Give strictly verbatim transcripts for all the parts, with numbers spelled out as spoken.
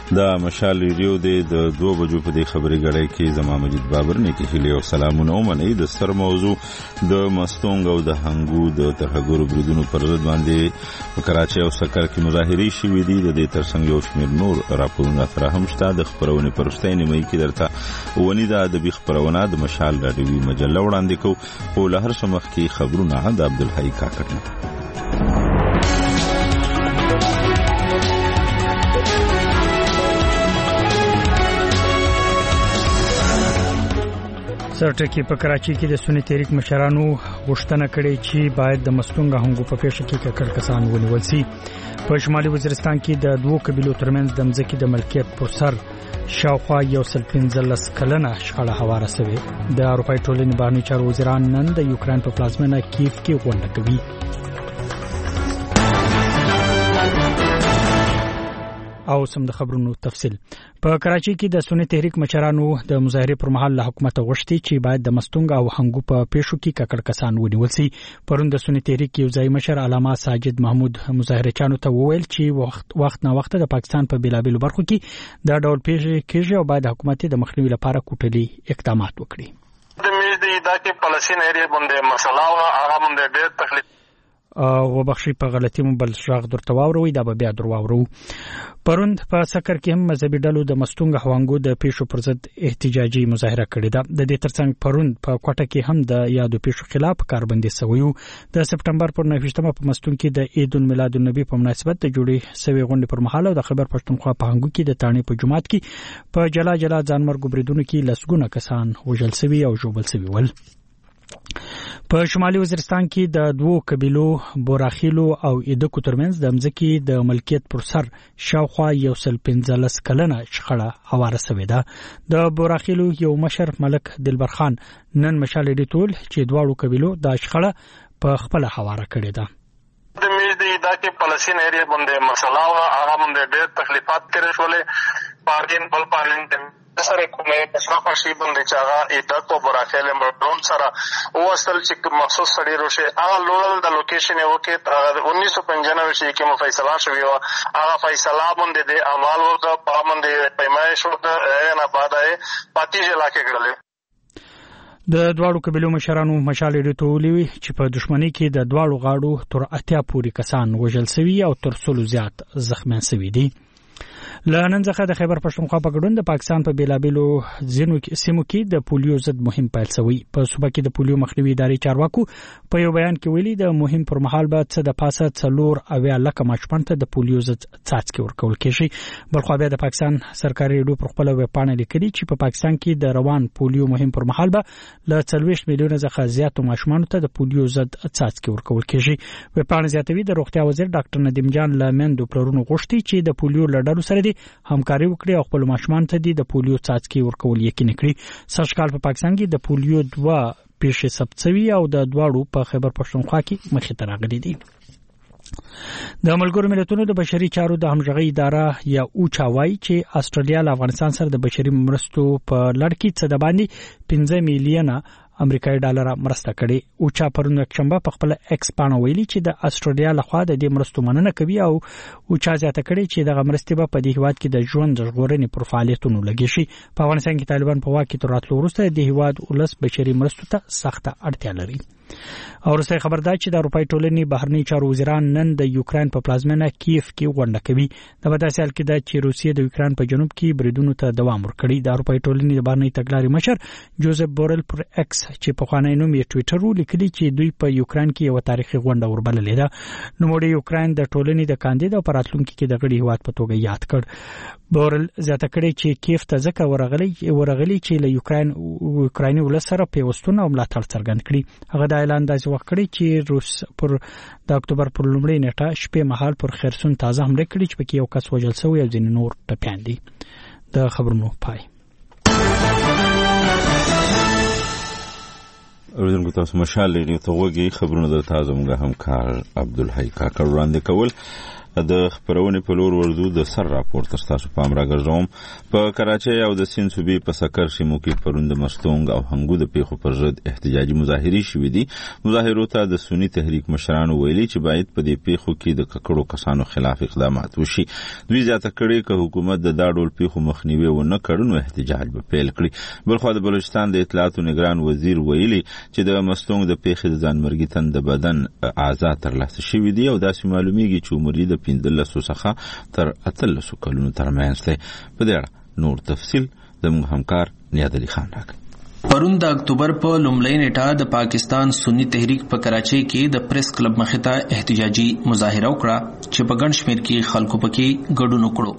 دا مشال ریډیو د دوه بجو په دې خبري غړې کې زما مجید بابر نه کې هلي او سلامونه ومني. د سر موضوع د مستونګ او د هنګو د ترهګرو بریدونو پر ضد باندې په کراچي او سکر کې مظاهرې شوې دي. د دې ترڅنګ یو شمېر نور راپورونه فراهم شته. د خبرونې پرسته نیمه کې درته ونی د ادبي خبرونه د مشال راډیوي مجله وړاندې کوو. او له هر څه مخکې خبرونه د عبدالحی کاکړ. سرټکی په کراچي کې د سنی تحریک مشرانو غوښتنه کړې چې باید د مستونګ هنګو په پیښه کې ککړ کسان ونیول شي. په شمالي وزیرستان کې د دوو قبیلو ترمنځ د مځکې د ملکیت پر سر شاوخوا یو سل پنځلس کلنه شخړه هواره شوې. د اروپای ټولنې بهرنی چارو وزیران نن د یوکرين په پلازمینه کیف کې غونډه کوي. او سم د خبرونو تفصیل. په کراچي کې د سنی تحریک مشرانو د مظاهره پر مهال له حکومت غوښتي چې باید د مستونګ او هنګو په پیښو کې ککړ کسان ونیول شي. پرون د سنی تحریک یو ځای مشر علامه ساجد محمود مظاهرچانو ته وویل چې وخت وخت نه وخت د پاکستان په بیلابیلو برخو کې د ډول پیښې کېږي او باید حکومت د مخنیوي لپاره کوټلي اقدامات وکړي. د میز د کې پالیسي نه لري باندې مسله او هغه باندې ډېر تکلیف او بخشي په غلطي مبل شراغ درته واوروي دا به بیا درواورو. پروند په سکر کې هم مذهبي ډلو د مستونګ هوانګو د پیښو پر ضد احتجاجي مظاهره کړې ده. د دې ترڅنګ پروند په کوټه کې هم د یادو پیښو خلاف کاربندي شوی. د سپټمبر پر نهمه په مستونګ کې د عید المیلاد النبی په مناسبت د جوړې سوي غونډې پر مهال د خبر پښتونخوا په هنګو کې د تانې په جماعت کې په جلا جلا ځانمرګ بریدونو کې لسګونه کسان وژل شوي او ژوبل شوي ول. په شمالي وزیرستان کې د دوو قبیلو بوراخیلو او ایدکو ترمنځ د مځکې د ملکیت پر سر شاوخوا یو سل پنځلس کلنه شخړه هواره شوې ده. د بوراخیلو یو مشر ملک دلبر خان نن مشال ډیټول چې دواړو قبیلو د شخړه په خپل هواره کړې ده. د میز د دا کې پالیسي نه لري باندې مسله او هغه باندې ډېر تکلیفات تیر شولې. پارلین بل پارلین سره کومه مصرف شي باندې چې هغه ایدکو بوراخیل مردون سره او اصل چې مخصوص سړي روشه هغه لوړل د لوکیشن یو کې انیس سو پنځانوي شي کې فیصله شوی و. هغه فیصله باندې د اعمال او د پامند پیمایش او د نه بعدای پاتې علاقې کړل. د دواړو قبیلو مشرانو مشال ډیټولي چې په دښمنۍ کې د دواړو غاړو تر اتیا پورې کسان وژل شوي او تر څلو زیات زخمیان شوي دي. لنن څخه د خیبر پښتونخوا په ګډون د پاکستان په بیلابیلو ځینو سیمو کې د پولیو ضد مهم پیل شوی. په صوبه کې د پولیو مخنیوي ادارې چارواکو په یو بیان کې ویلي د مهم پر مهال به څه د پاسه څلور اویا لکه ماشومان ته د پولیو ضد څاڅکي ورکول کېږي. بلخو بیا د پاکستان سرکاري ریډیو پر خپل ویب پاڼه لیکلي چې په پاکستان کې د روان پولیو مهم پر مهال به ل څلوېښت میلیونه څخه زیاتو ماشومان ته د پولیو ضد څاڅکي ورکول کېږي. ویب پاڼه زیاتوي د روغتیا وزیر ډاکټر ندیم جان لمندو پرونو غوښتي چې د پولیو لړډو سره همکاري وکړي او خپل ماشومان ته د پولیو څاڅکي ورکول یقیني کړي. سږکال په پاکستان کې د پولیو دوه پیښې ثبت شوي او د دواړو په خیبر پښتونخوا کې مخې ته راغلي دي. د ملګرو ملتونو د بشري چارو د همغږي اداره یا اوچا وايي چې استرالیا له افغانستان سره د بشري مرستو په لړ کې څه د باندې پنځه میلیونه امریکایي ډالر مرسته کړي. اوچا پرون یکشنبه په خپل ایکس باندې ویلي چې د استرالیا لخوا د دې مرستو مننه کوي او اوچا زیاته کړي چې دغه مرستې به په دې هیواد کې د ژوند ژغورنې پر فعالیتونو لګي شي. په افغانستان کې طالبان په واک کې تر راتلو وروسته د هیواد ولس بشري مرستو ته سخته اړتیا لري. او رسې خبردار چې د اروپای ټولنې بهرنی چارو وزیران نن د یوکرين په پلازمینه کیف کې غونډه کوي. د بداسیال کې د چې روسیې د یوکرين په جنوب کې بریدونو ته دوام ورکړي. د اروپای ټولنې د بهرنی تګلارې مشر جوزف بورل پر ایکس چې په خوانی نوم یې ټوئیټر لیکلي چې دوی په یوکرين کې یو تاریخي غونډه وربللې ده. نو موږ یوکرين د ټولنې د کاندید او پراتلونکو کې د غړي هیواد په توګه یاد کړ. بورل زیاته کړي چې کیف ته ځکه ورغلي ورغلي چې له یوکرين یوکرایني ولس سره پیوستون او ملاتړ څرګند کړي. هغه د اعلان داسې وخت کړی چې روس پر د اکتوبر پر لومړۍ نیټه شپې مهال پر خرسون تازه حمله کړې چې پکې یو کس وژل شوی او ځینې نور ټپیان دي. د خبرونو پای. اوریدونکو تاسو مشال لري ته وګي خبرونه د تاسو موږ هم کار عبدالحی کاکړ وړاندې کول. د خبرونې په لور ورځو د سر راپور تر تاسو پام راګرځوم. په کراچۍ او د سیند صوبې په سکر سیمو کې پرون د مستونګ او هنګو د پیښو پر ضد احتجاجي مظاهرې شوې دي. مظاهرو ته د سنی تحریک مشرانو ویلي چې باید په دې پیښو کې د ککړو کسانو خلاف اقدامات وشي. دوی زیاته کړي چې حکومت د دا ډول پیښو مخنیوي ونه کړي نو احتجاج به پیل کړي. بلخو د بلوچستان د اطلاعات نگران وزیر ویلي چې د مستونګ د پیښې د ځانمرګي تن د بدن اعضاء ترلاسه شوي دي او داسې معلومیږي چې عمر یې د پنځلسو څخه تر اتلسو کلونو ترمنځ دی. په دې اړه نور تفصیل زموږ همکار نیاد علي خان راکړي. پرون د اکتوبر په لومړۍ نیټه د پاکستان سنی تحریک په کراچۍ کې د پریس کلب مخې ته احتجاجي مظاهره وکړه چې په ګڼ شمېر کې خلکو پکې ګډون وکړو.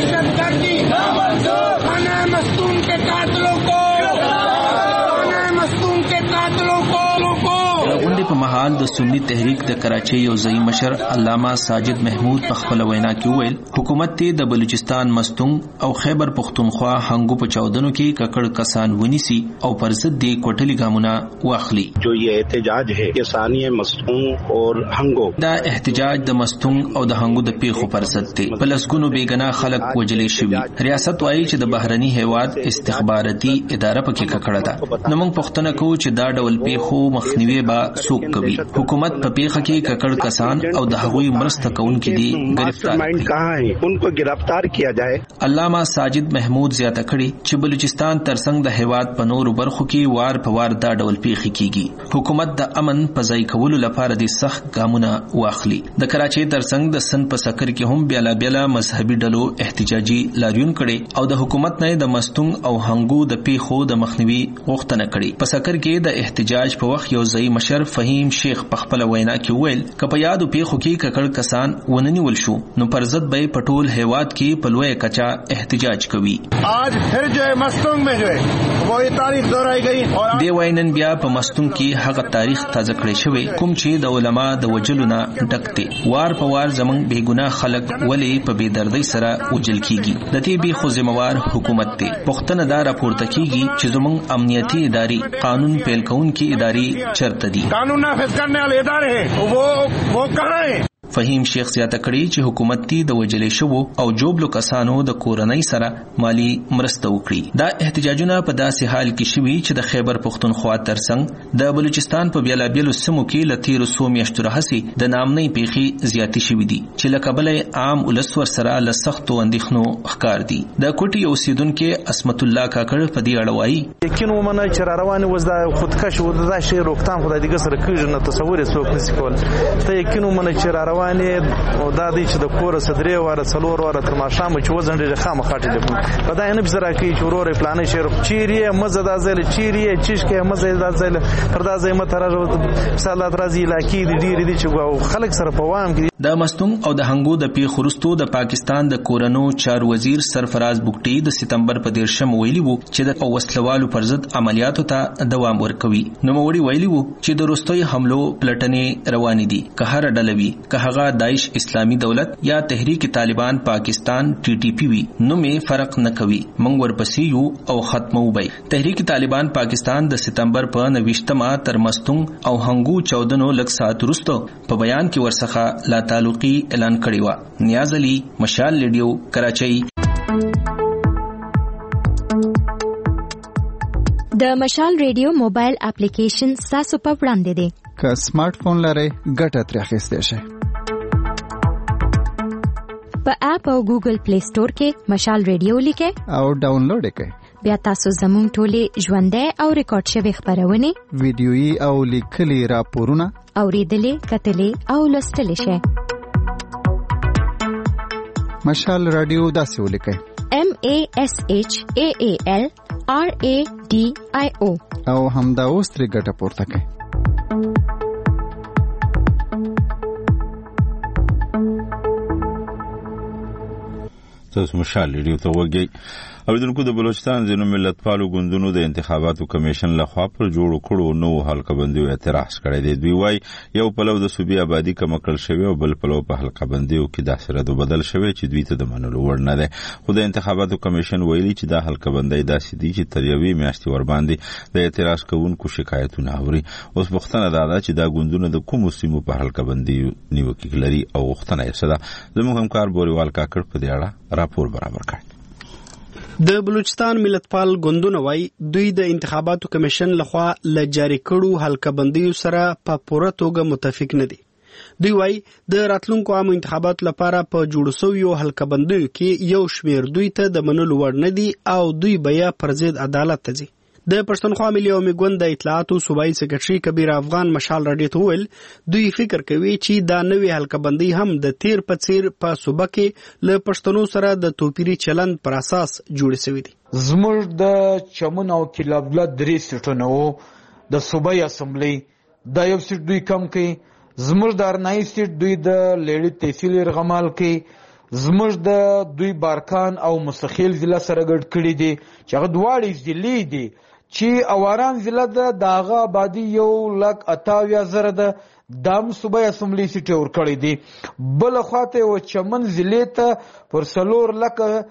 غونډې په مهال د سنی تحریک د کراچۍ یو ځایي مشر علامه ساجد محمود په خپله وینا کې وویل حکومت ته د بلوچستان مستونګ او خیبر پختونخوا هنګو په چاودنو کې ککړ کسان ونیسي او پر ضد د کوټلي ګامونه واخلي. جو یہ احتجاج ہے کسانی مستونګ اور هنګو دا احتجاج د مستونګ او د هنګو د پیښو پر ضد دی. په لسګونو بېګناه خلک وژلې شوي. ریاست وایي چې د بهرني هیواد استخباراتي اداره پکې ککړه ده. نو موږ پوښتنه کوو چې دا ډول پیښو مخنیوي به څوک کوي؟ حکومت په پیښه کې ککړ کسان او د هغوی مرسته کوونکي دي گرفتار کړي. ان کو گرفتار کیا جائے. علامه ساجد محمود زیاته کړي چې بلوچستان ترڅنګ د هیواد په نورو برخو کې وار په وار دا ډول پیښې کیږي. حکومت د امن په ځای کولو لپاره د سخت ګامونه واخلي. د کراچۍ ترڅنګ د سن په سکر کې هم بیلا بیلا مذهبي ډلو احتجاجي لاریون کړي او د حکومت نه د مستونګ او هنګو د پیښو د مخنیوي غوښتنه کړي. په سکر کې د احتجاج په وخت یو ځایي مشر فهیم شیخ په خپل وینا کې وویل چې په یادو پیښو کې ککړ کسان وننیول شو نو پر ضد به په ټول هیواد کې په لوی کچا احتجاج کوي. آج پھر جو ہے مستونگ میں جو ہے وہ یہ تاریخ دہرائی گئی. دی وینن بیا په مستونگ کې هغه تاریخ تازه کړی شوی کوم چې د علما د وجلو نه ډک دی. وار په وار زمونږ بېګناه خلک ولې په بې دردۍ سره وجل کیږي. د دې پیښو ذمہوار حکومت دی. پوښتنه دا راپورته کیږي چې زمونږ امنیتي ادارې قانون پیل کوونکي ادارې چرته دي؟ قانون نافذ کرنے والے ادارے ہیں وہ وہ کہاں ہیں؟ فهیم شیخ زیاته کړي چې حکومت تی د وجلې شوو او جوبلو کسانو د کورنۍ سره مالی مرسته وکړي. دا احتجاجونه په داسې حال کې شوي چې د خیبر پختونخوا ترڅنګ د بلوچستان په بیلابیلو سیمو کې له تیرو څو میاشتو راهیسې د نامنۍ پیښې زیاتې شوي دي چې له کبله عام ولس ورسره له سختو اندېښنو ښکار دي. د کوټي اوسیدونکي اسمت الله کاکړ په دې اړه وایي یقین ومنه چې را روانې وز د خودکش و د شی روکتام خدای دې سره کېږي نه تصور یې څوک نشي کول. ته یقین ومنه چې را روانې او دا دی چې د کور صدرې واره څلور واره تر ماښام چې وزنډې خامخا ټلیفون په دا نه بزرا کوي چې ورور پلان شهر چیرې مزه دا ځل چیرې چشکه مزه دا ځل پر دا ځای متر صلات راځي لاکی دي ډیر دي چې خلک سره په وام کې. د مستونګ او د هنګو د پیښو وروسته د پاکستان د کورونو چار وزیر سرفراز بوکټي د ستمبر په دیرشم ویلي وو چې د وسلوالو پر ضد عملیاتو ته دوام ورکوي. نو موړي ویلي وو چې د وروستي حملو پلټنې روانې دي. که هر ډله وي که هغه داعش اسلامی دولت یا تحریک طالبان پاکستان ټي ټي پی وي نو مې فرق نه کوي. موږ ورپسې یو او ختمو به. تحریک طالبان پاکستان د ستمبر په نوښتمه تر مستونګ او هنګو چودنو لږ ساعت وروسته په بیان کې ورڅخه لا تعلقي اعلان کړی و. نیاز علي، مشال ریډیو، کراچۍ. د مشال ریډیو موبایل اپلیکیشن تاسو په وړاندې دی. که سمارټ فون لرئ ګټه ترې اخیستی شئ. په اپ او ګوګل پلی سٹور کې مشال ریډیو لیکئ او ډاونلوډ یې کړئ. بیا تاسو زموږ ټولې ژوندۍ او ریکارډ شوې خپرونې ویډیويي او لیکلي راپورونه اوریدلې کتلې او لوستلې شئ. مشال رادیو داسې ولیکئ: M A S H A A L R A D I O او همدا اوس ترې ګټه پورته کړئ. تاسو مشال ریډیو ته وګورئ. اوریدونکو د بلوچستان ځینو ملتپالو ګوندونو د انتخاباتو کمیشن لخوا پر جوړو کړو نو حلقه بندیو اعتراض کړی دی. دوی وايي یو پلو د صوبې آبادي کم کړل شوی او بل پلو په حلقه بندیو کې داسې رد بدل شوی چې دوی ته د منلو وړ نه دی. خو د انتخاباتو کمیشن ویلي چې دا حلقه بندي داسې دي چې تر یوې میاشتې ورباندې د اعتراض کوونکو شکایتونه اوري. اوس پوښتنه دا ده چې دا ګوندونه د کومو سیمو په حلقه بندیو نیوکې لري او غوښتنه یې څه ده. زموږ همکار بوریوال کاکړ په دې اړه راپور برابر کړی. د بلوچستان ملتپال ګوندونه وای دوی د انتخاباتو کمیشن لخوا ل جاری کړو حلقه بندیو سره په پوره توګه متفق نه دي. دوی وای د راتلونکو عام انتخابات لپاره په جوړ شویو حلقه بندیو کې یو شمیر دوی ته د منلو وړ نه دي او دوی بیا پر ضد عدالت ته ځي. د پښتونخوا ملي عوامي ګوند د اطلاعاتو صوبایي سکرټري کبیر افغان مشال راډیو ته ویل دوی فکر کوي چې دا نوې حلقه بندي هم د تیر په څیر په صوبه کې له پښتنو سره د توپیري چلند پر اساس جوړ شوی دي. زموږ د چمن او کلابلا درې سټونه وو د صوبایي اسمبلی دا یو سټ دوی کم کوي. زموږ د ارنای سټ دوی د لیډي تحصیل رغمال کوي. زموږ د دوی بارکان او مستخیل ضلع سره ګډ کړي دي چې هغه دواړه ضلع دي چې اواران ضلع ده د هغه آبادي یو لک اتاویا زره ده دام صوبایي اسمبلی سیټ ورکړی دي. بل خواته و چمن ضلع ته پر څلور لکه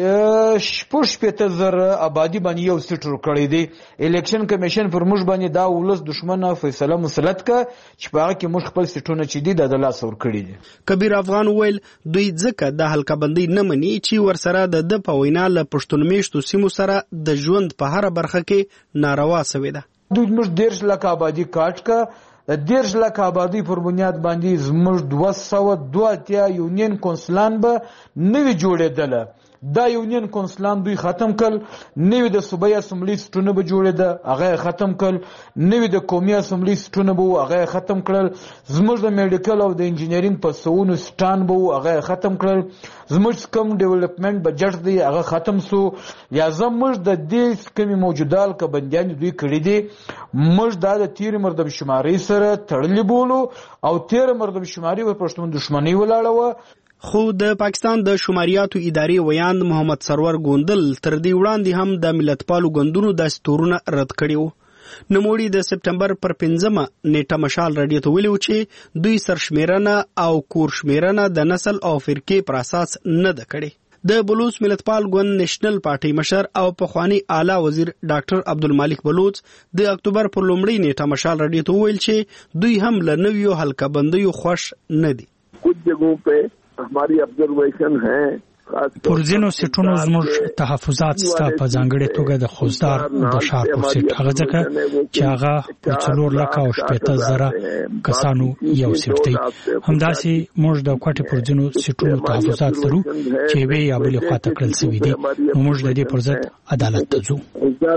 شپږ شپېته زره آبادي باندې یو سیټ ورکړی دی. الیکشن کمیشن پر موږ باندې دا ولس دشمنه فیصله مسلط کا چې په هغه کې موږ خپل سیټونه چې دي د لاس ورکړي دي. کبیر افغان ویل دوی ځکه د حلقه بندي نه مني چې ورسره د د په وینا له پښتون میشتو سیمو سره د ژوند په هر برخه کې ناروا سوي ده. دوی موږ دیرش لک آبادي کاټ کا د دیرش لک آبادي پر بنیاد باندې زموږ دوه سوه دوه اتیا یونین کونسلان به نوي جوړېدله. دا یونین کونسلان دوی ختم کړل. نوی د صوبایي اسمبلی سټونه به جوړېده هغه ختم کړل. نوی د قومي اسمبلی سټونه به هغه ختم کړل. زموږ د میډیکل او د انجینرینګ په سوونو سټان به هغه ختم کړل. زموږ کم ډیولپمنٹ بجټ دی هغه ختم سو. یا زموږ د دې کمی موجودال ک بندیان دوی کړی دي. موږ د تیر مردم شماري سره تړلې بولو او تیر مردم شماري په پښتون دښمنی ولاړه و. خو د پاکستان د شماریاتو ادارې ویاند محمد سرور ګوندل تر دې وړاندې هم د ملتپالو ګوندونو د ستورونه رد کړي وو. نوموړي د سپټمبر پر پنځمه نیټه مشال راډیو ته ویلي چې دوی سرشمیرنه او کورشمیرنه د نسل او فرقې پر اساس نه ده کړې. د بلوچ ملتپال ګوند نېشنل پارټي مشر او پخوانی اعلی وزیر ډاکټر عبدالمالک بلوچ د اکتوبر پر لومړۍ نیټه مشال راډیو ته ویل چې دوی هم له نویو حلقه بندیو خوښ نه دي. کچھ جگہوں پہ ہماری آبزرویشن ہے پر ځینو سیټونو زموږ تحفظات ستا په ځانګړې توګه د خوزدار د ښار پر سیټ هغه ځکه چې هغه په څلور لکه او شپېته زره کسانو یو سیټ دی. همداسې موږ د کوټې پر ځینو سیټونو تحفظات لرو چې یوې یا بلې خواته کړل سوي دي. نو موږ د دې پر ضد عدالت ته ځو.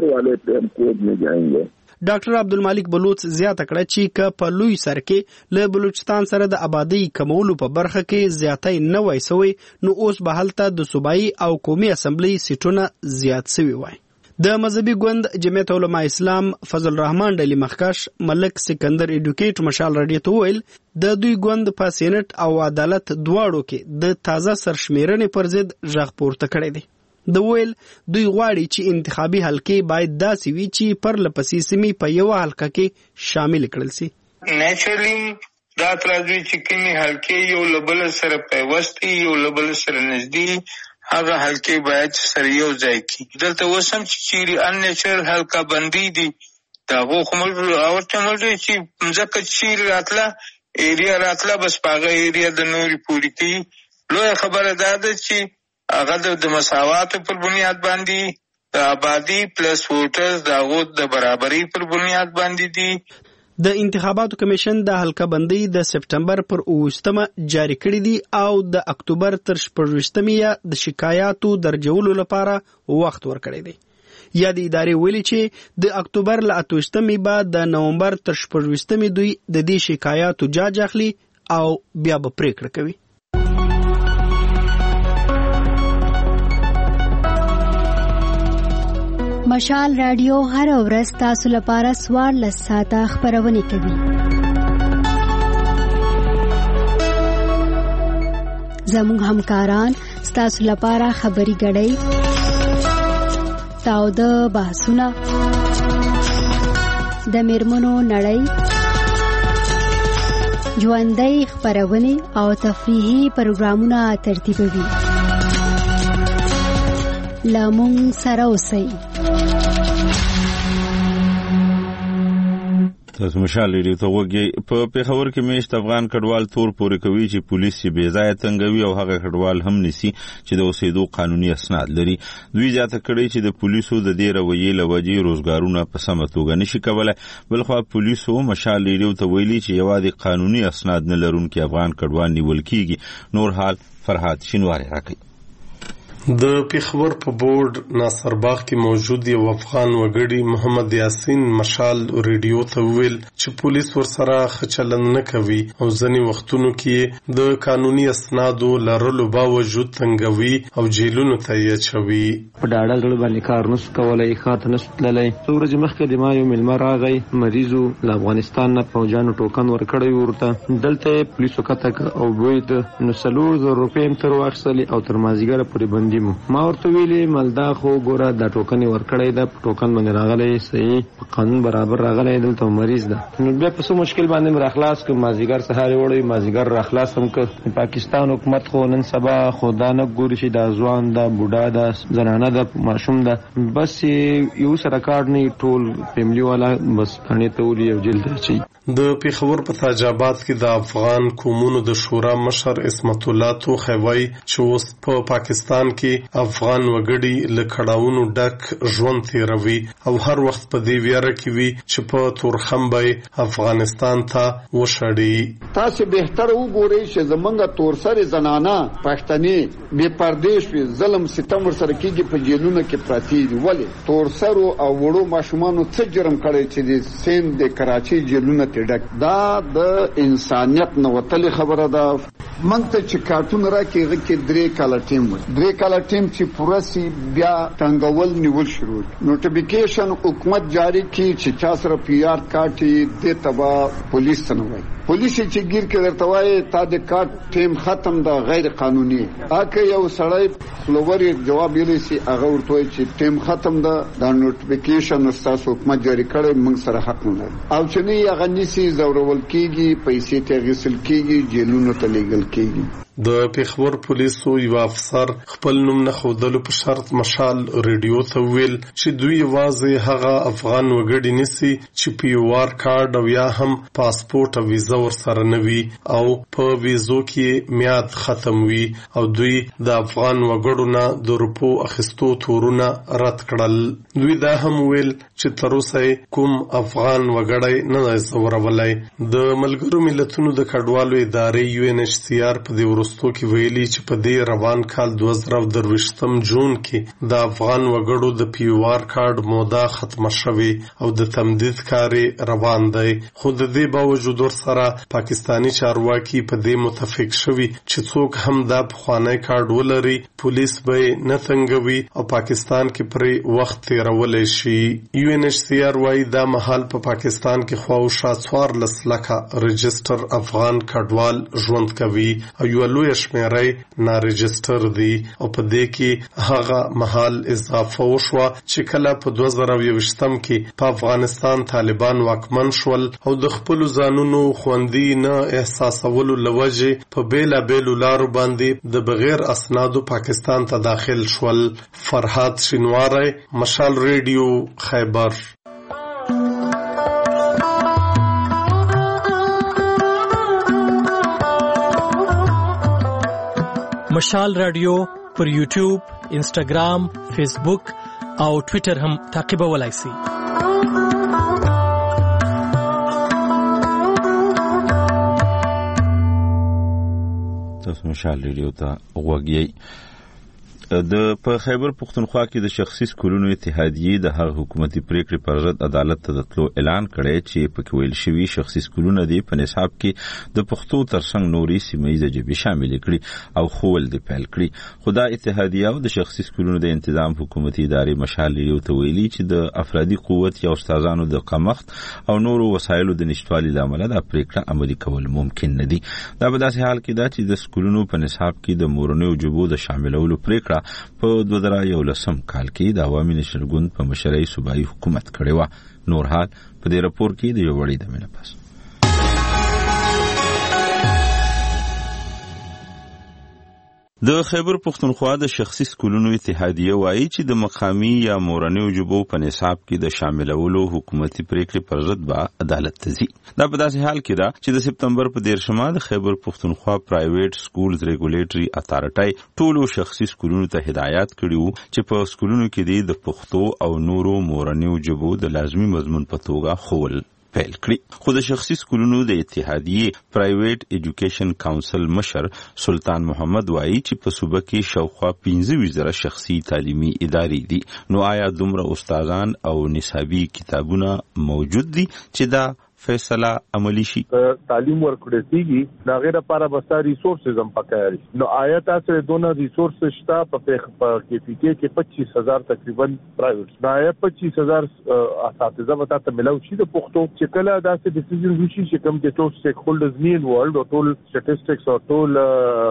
ډاکټر عبدالمالک بلوچ زیاته کړه چې که په لوی سر کې له بلوچستان سره د آبادی کمولو په برخه کې زیاتی نه وای سوی نو اوس به هلته د صوبایي او قومي اسمبلی سیټونه زیات سوي وای. د مذهبي ګوند جمعیت علماء اسلام فضل الرحمن ډلی مخکش ملک سکندر ایډوکیټ مشال راډیو ته ویل د دوی ګوند په سېنات او عدالت دواړو کې د تازه سرشمیرنې پر ضد غږ پورته کړی دی. د ویل دوی غواړي چې انتخابي حلقې باید داسې وي چې پر لپسې سیمې په یو حلقه کې شامل کړل شي. نیچرلی دا ترازوی چې کومې حلقې یو لبل سره پیوستي یو لبل سره نږدې هغه حلقې باید سره یو ځای کی. دلته وسم چې چیرې ان نیچرل حلقه بندي دي دا غو کومل اورته ملته چې ځکه چې راتله ایریا راتله بس پاغه ایریا د نوري پوری کی. لوی خبره ده چې هغه د مساواتو پر بنیاد باندې د آبادی پلس ووټرز د هغو د برابرۍ پر بنیاد باندې دي. د انتخاباتو کمیشن د حلقه بندۍ د سپټمبر پر اوویشتمه جاری کړي دي او د اکتوبر تر شپږویشتمې د شکایاتو درجولو لپاره وخت ورکړی دی. یا د ادارې ویلي چې د اکتوبر له اتویشتمې بعد د نومبر تر شپږویشتمې دوی د دې شکایاتو جاج اخلي او بیا به پریکړه کوي. مشال رادیو هر ورځ تاسو لپاره څوارلس ساعته خپرونه کوي. زموږ همکاران ستاسو لپاره خبري غړي تاوده بحثونه، د میرمنو نړۍ، ژوندۍ خپرونې او تفریحي پروګرامونه ترتیبوي. له موږ سره اوسئ. تاسو مشال لري ته وګي په پیښور کې میشت افغان کډوال تور پورې کوي چې پولیس یې بې ځای تنګوي او هغه کډوال هم نسی چې د اوسېدو قانوني اسناد لري. دوی ځاته کړي چې د پولیسو د دې رویې لوجې روزګارونه په سمه توګه نشي کولای. بلخو پولیسو مشال لري ته ویلي چې یوازې قانوني اسناد نه لرونکي افغان کډوال نیول کیږي. نور حال فرحات شینواری راکړي. د پیښور په بورډ ناصرباغ کې موجود یو افغان وګړي محمد یاسین مشال ریډیو ته ویل چې پولیس ورسره ښه چلند نه کوي او ځینې وختونو کې د قانوني اسنادو لرلو باوجود تنګوي او جیلونو ته یې اچوي. په ډاډه زړه باندې کار نشو کولی، ښار ته نشو تللی. څو ورځې مخکې د ما یو میلمه راغی، مریضو له افغانستان نه پوځیانو ټوکن ورکړی ورته. دلته یې پولیسو کته او بوید نو څلور زره روپۍ هم تر واخیستلې او تر مازدیګره پورې بندي. ما ورته ویلې ملدا خو ګوره دا ټوکن ورکړی ده، ټوکن باندې راغلی صحیح په قانون برابر راغلی، دلته مریض ده. نو بیا په څه مشکل باندې را خلاص کړ، مازدیګر سهار وړي مازدیګر را خلاص هم کړ. پاکستان حکومت خو نن سبا خدا نه ګوري چې دا ځوان ده، بوډا ده، زنانه ده، ماشوم ده، بس یو سره کار نه ټول فیملی والا بس باندې ته ولي او جیل ته چي. د پیښور په تاج آباد کې د افغان قومونو د شورا مشر اسمت الله توخی وایي چې اوس په پاکستان کې افغان وګړي له کړاوونو ډک ژوند تیروي او هر وخت په دې ویره کې وي چې په تورخم به افغانستان ته وشړي. تاسو بهتر وګورئ چې زمونږ تورسره زنانه پښتني بې پردیش وي، ظلم ستم ورسره کېږي، په جیلونو کې پراتی دي. ولې تورسرو او وړو ماشومانو څه جرم کړی چې د سین د کراچي جیلونو ته ډک؟ دا د انسانیت نه وتلې خبره ده. موږ ته چې کارټون راکې هغه کې درې کاله ټیم و، درې کاله ټیم چې پوره سي بیا تنګول نیول شروع. نوټیفیکیشن حکومت جاری کی چې چا سره پی آر کارت دې تبا پولیس نه وای. پولیس چې گیر کې درته وای تا د کارت ټیم ختم ده غیر قانوني. اګه یو سړی فلوور جواب یې لسی هغه ورته چې ټیم ختم ده، دا نوټیفیکیشن تاسو حکومت جاری کړي موږ سره حق نه لري. او چې نه هغه نسی زورول کیږي، پیسې ته غسل کیږي، جیلونو ته لګل کیږي. د پیښور پولیسو یو افسر خپل نوم نه ښودلو په شرط مشال ریډیو ته ویل چې دوی یوازې هغه افغان وګړي نیسي چې پی او آر کارډ او یا هم پاسپورت او ویزا ورسره نه وي او په ویزو کې میاد ختم وي، او دوی د افغان وګړو نه د روپو اخیستو تورونه رد کړل. دوی دا هم ویل چې تر اوسه کوم افغان وګړی نه دی ځورولی. د ملګرو ملتونو د کډوالو ادارې یو ان ایچ سی آر په دې وروستو کې ویلي چې په دې روان کال دوه زره درویشتم جون کې د افغان وګړو د پی او آر کارډ موده ختمه شوې او د تمدید کار روان دی. خو د دې باوجود ورسره پاکستانی چارواکي په دې متفق شوي چې څوک هم دا پخوانی کارډ ولري پولیس به نه تنګوي او پاکستان کې پرې وخت تیرولی شي. یو ان ایچ سی آر وايي دا مهال په پاکستان کې خواوشا څوارلس لکه رجسټر افغان کډوال ژوند کوي او یو لوی شمیره نارجسټر دي، او په دې کې هغه مهال اضافه وشوه چې کله په دوه زره یوویشتم کې په افغانستان طالبان واکمن شول او د خپل ځانونو خوندي نه احساسولو لوجه په بیلا بیلو لارو باندې د بغیر اسنادو پاکستان ته داخل شول. فرحات شینواری، مشال ریډیو، خیبر. مشال رادیو پر یوټیوب، انسټاګرام، فیسبوک او ټوئیټر هم تعقیبولای شئ. تاسو مشال ریډیو ته وګورئ. د په خیبر پختونخوا کې د شخصي سکولونو اتحادیې د هغه حکومتي پریکړې پر ضد عدالت ته د تلو اعلان کړی چې پکې ویل شوي شخصي سکولونه دي په نصاب کې د پښتو ترڅنګ نوري سیمه‌ییزې ژبې شامل کړي او خول دي پیل کړي. خو دا اتحادیه او د شخصي سکولونو د انتظام حکومتي ادارې مشال یو ته ویلي چې د افرادي قوت یا استادانو د کمښت او نورو وسایلو د نشټوالي لامل دا پریکړه عملي کول ممکن نه دي. دا په داسې حال کې ده چې د سکولونو په نصاب کې د مورنیو ژبو د شاملولو پریکړه ته په دوه زره یولسم کال کې د عوامي نشر ګوند په مشرۍ صوبایي حکومت کړی و. نور حال په دې راپور کې د یو وړي د مینه پاس. د خیبر پښتونخوا د شخصي سکولونو اتحادیه وایي چې د مقامی یا مورنیو ژبو په نصاب کې د شاملولو حکومتي پریکړې پر ضد به عدالت ته ځي. دا په داسې حال کې ده چې د سپتمبر په دیرشمه د خیبر پښتونخوا پرایویټ سکولز ریګولیټري اتارټي ټولو شخصي سکولونو ته هدایت کړي وو چې په سکولونو کې د پښتو او نورو مورنیو ژبو د لازمي مضمون په توګه ښوول پیل کړي. خو د شخصي سکولونو د اتحادیې پرایویټ ایجوکیشن کاونسل مشر سلطان محمد وایي چې په صوبه کې شاوخوا پنځه ویشت زره شخصي تعلیمي ادارې دي. نو آیا دومره استادان او نصابي کتابونه موجود دي چې دا فیصله عملی شي؟ تعلیم ورکړی کیږي دا غیر لپاره بسا ریسورسز هم پکاري. نو آیا تاسو دونه ریسورسز شته په کې پی کې کې پچیس هزار تقریبا پرایویټ دا آیا پچیس هزار اساتذه وتا ته ملو شي د پښتو چې کله داسې ډیسیژن وشي چې کوم چې ټول سټیک هولډرز نی انوالډ او ټول سټټیسټکس او ټول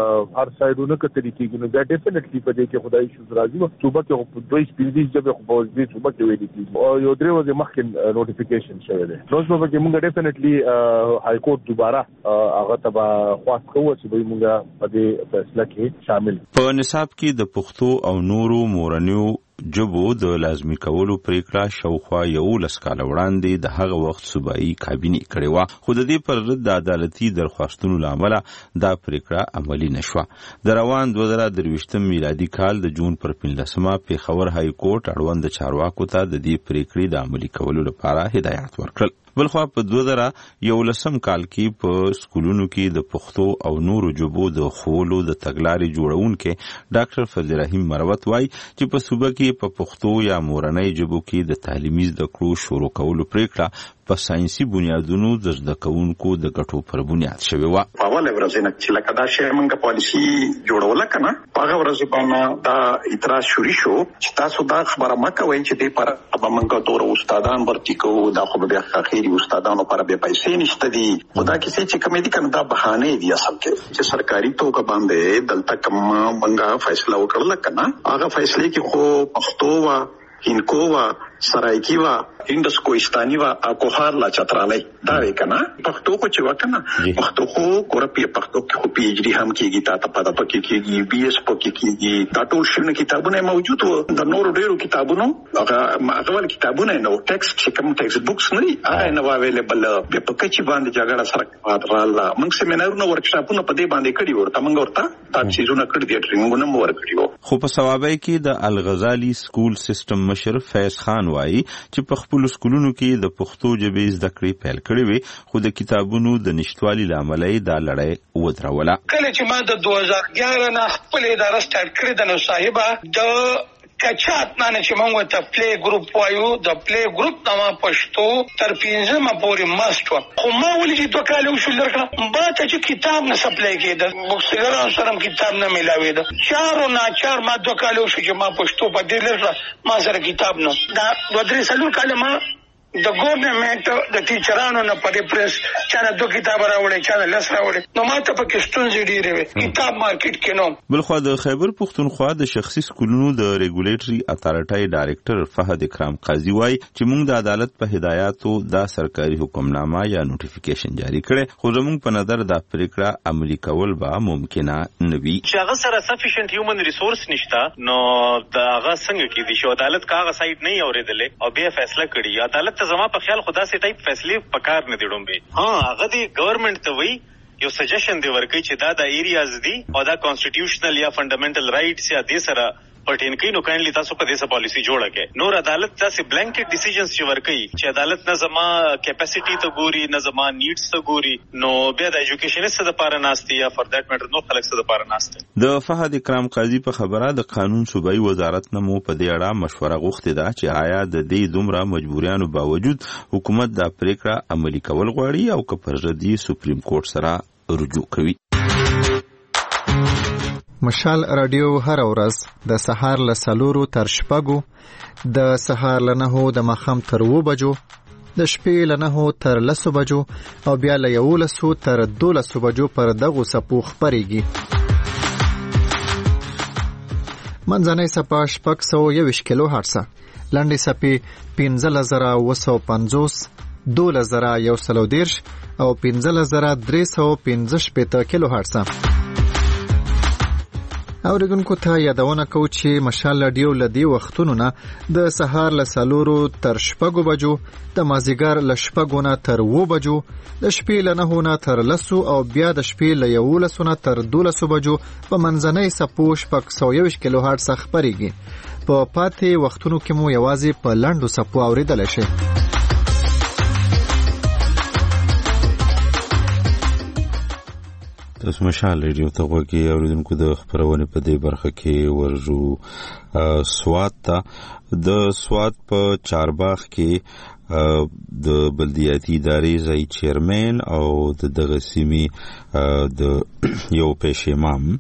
هر سایډونه کتري کیږي. نو دا ډیفینټلی په دې کې خدای شو راځي صوبه کې دوی سپیډي جبه خو په دې صوبه کې ویلي کیږي او یو درې ورځې مخکې نوټیفیکیشن شوی دی. نو صوبه کې موږ ډیفینټلی های کورټ دوباره هغه تبا خواست کوو چې به موږ په دې فیصله کې شامل. په نصاب کې د پښتو او نورو مورنیو جبو د لازمي کولو پریکړه شاوخوا یولس کاله وړاندې د هغه وخت صوبایي کابینې کړې وه، خو د دې پر ضد د عدالتي درخواستونو له امله دا پریکړه عملي نشوه. د روان دوه زره درویشتم میلادي کال د جون پر پنځلسمه پېښور های کورټ اړوند چارواکو ته د دې پریکړې د عملي کولو لپاره هدایت ورکړل. بلخوا په دوه زره یولسم کال کې په سکولونو کې د پښتو او نورو ژبو د ښوولو د تګلارې جوړونکي ډاکټر فضل رحیم مروت وایي چې په صوبه کې په پښتو یا مورنۍ ژبو کې د تعلیمي زده کړو شروع کولو پریکړه په ساينسي بنیادونو د زده کوونکو د ګټو پر بنیاد شوې وه. په اوله ورځ نه چې لکه دا شی موږ پالیسي جوړوله کنه په هغه ورځ باندې دا اعتراض شروع شو چې تاسو دا خبره مکه وایي چې دې پر به موږ تور استادان ورتي کوو دا خو به اخیری استادانو پر به پیسې نشته دي. خدا کیسه چې کومې دي کنه دا بهانه دي اصل کې چې سرکاري توګه باندې دلته کوم موږ فیصله وکړل کنه هغه فیصله کې خو پښتو وا هینکو وا سرایکی وا هندس کوهستاني وا اکوهار لا چترالای دا وکنه پښتو کو چې وکنه پښتو خو کورپی پښتو خو پی ایچ ډی هم کېږي تا ته پته پکې کېږي بي اس پکې کېږي دا ټول شنو کتابونه موجود وو. د نورو ډیرو کتابونو هغه هغه کتابونه نو ټیکسټ چې کوم ټیکسټ بوکس نه دي هغه نو اویلیبل په پکې باندې جګړه سره رااله. موږ سیمینارونه ورکشاپونه په دې باندې کړی ورته موږ ورته تا چیزونه کړی دي ټریننګونه مو ورکړیو. خو په ثوابای کې د الغزالی سکول سیستم مشر فیض خان وایي چې په خپل سکولونو کې د پښتو ژبې زده کړې پیل کړې وي خو د کتابونو د نشټوالي له امله یې دا لړۍ ودروله. کله چې ما د دوه زره اګیاره نه خپل اداره سټارټ کړې د نو صاحبه د کچات نه چې موږ ته پلی ګروپ وایو د پلی ګروپ نامه پښتو تر پنځمه پورې ماست و خو ما ولې چې دوه کاله وشول درکړه با ته چې کتاب نه سپلای کېده بوکسګران سره کتاب نه میلاوي ده چارو نه چار ما دوه کاله وشو چې ما پښتو په دې لږه ما سره کتاب نه دا دوه درې سلو کاله ما د ګورنمنت د ټیچرانو نه په پریس چانه دوه کتاب راوړي چانه لس راوړي نو ماته په کښتون زیډي وي کتاب مارکیټ کې نو. بلخوا د خیبر پښتونخوا د شخصي سکولونو د ریګولیټري اتارټي ډایریکټر فهد اکرام قاضي وایي چې موږ د عدالت په هدایاتو دا سرکاري حکمنامه یا نوټیفیکیشن جاری کړي خو زموږ په نظر دا پریکړه عملي کول به ممکنه نه وي. چې هغه سره سفیشنت هیومن ریسورس نشته نو دا هغه څنګه کې دي چې عدالت کا هغه سایت نه اوریدلې او به فیصله کړي. عدالت ته زما په خیال خدا سي ټایپ فیصله پکار نه دی ډومبه ها هغه دی گورنمنت ته وی یو سجیشن دی ورکړي چې دا د ایریاز دی او دا کانسټیټیوشنل یا فنډامنټل رائټس یا د سره پټین کې نو کاینلی تاسو په دې سره پالیسی جوړه کې نور عدالت تاسو بلانکټ ډیسیژنز چې ورکړي چې عدالت نه زما کیپاسټی ته ګوري نه زما نیډز ته ګوري نو بیا د ایجوکیشنست د پاره ناشتي یا فور دیٹ میټر نو خلک څه د پاره ناشته. د فهد اکرام قاضي په خبره د قانون صوبایي وزارت نه مو په دې اړه مشوره غوښتې ده چې آیا د دې دومره مجبوریانو باوجود حکومت دا پریکړه عملي کول غواړي او که پر ضد سپریم کورټ سره رجوع کوي. مشال رادیو هر ورځ د سهار له سلورو تر شپږو د سهار له نهو د ماښام تر اوو بجو د شپې له نهو تر لسو بجو او بیا له یولسو تر دولسو بجو پر دغو څپو خپرېږي. منځنۍ څپه شپږ سوه یوویشت کیلو هرټز، لنډې څپې پنځلس زره اوه سوه پنځوس، دولس زره یو سل او دېرش او پنځلس زره درې سوه پنځه شپېته کیلو هرټز. اوریدونکو ته یادونه کوو چې مشال رادیو له دې وختونو نه د سهار له څلورو تر شپږو بجو، د مازدیګر له شپږو نه تر اوو بجو، د شپې له نهو نه تر لسو او بیا د شپې له یولسو نه تر دولسو بجو په منځنۍ څپو شپږ سوه یوویشت کیلو هرټز خپرېږي. په پاتې وختونو کې مو یوازې په لنډو څپو اورېدلی شئ. تاسو مشال ریډیو ته غوږی اوریدونکو، د خبرونه په دې برخه کې ورجو سوات ته د سوات په چارباغ کې د بلدیاتي ادارې ځای چیرمن او د دغه سیمې د یو پېشمام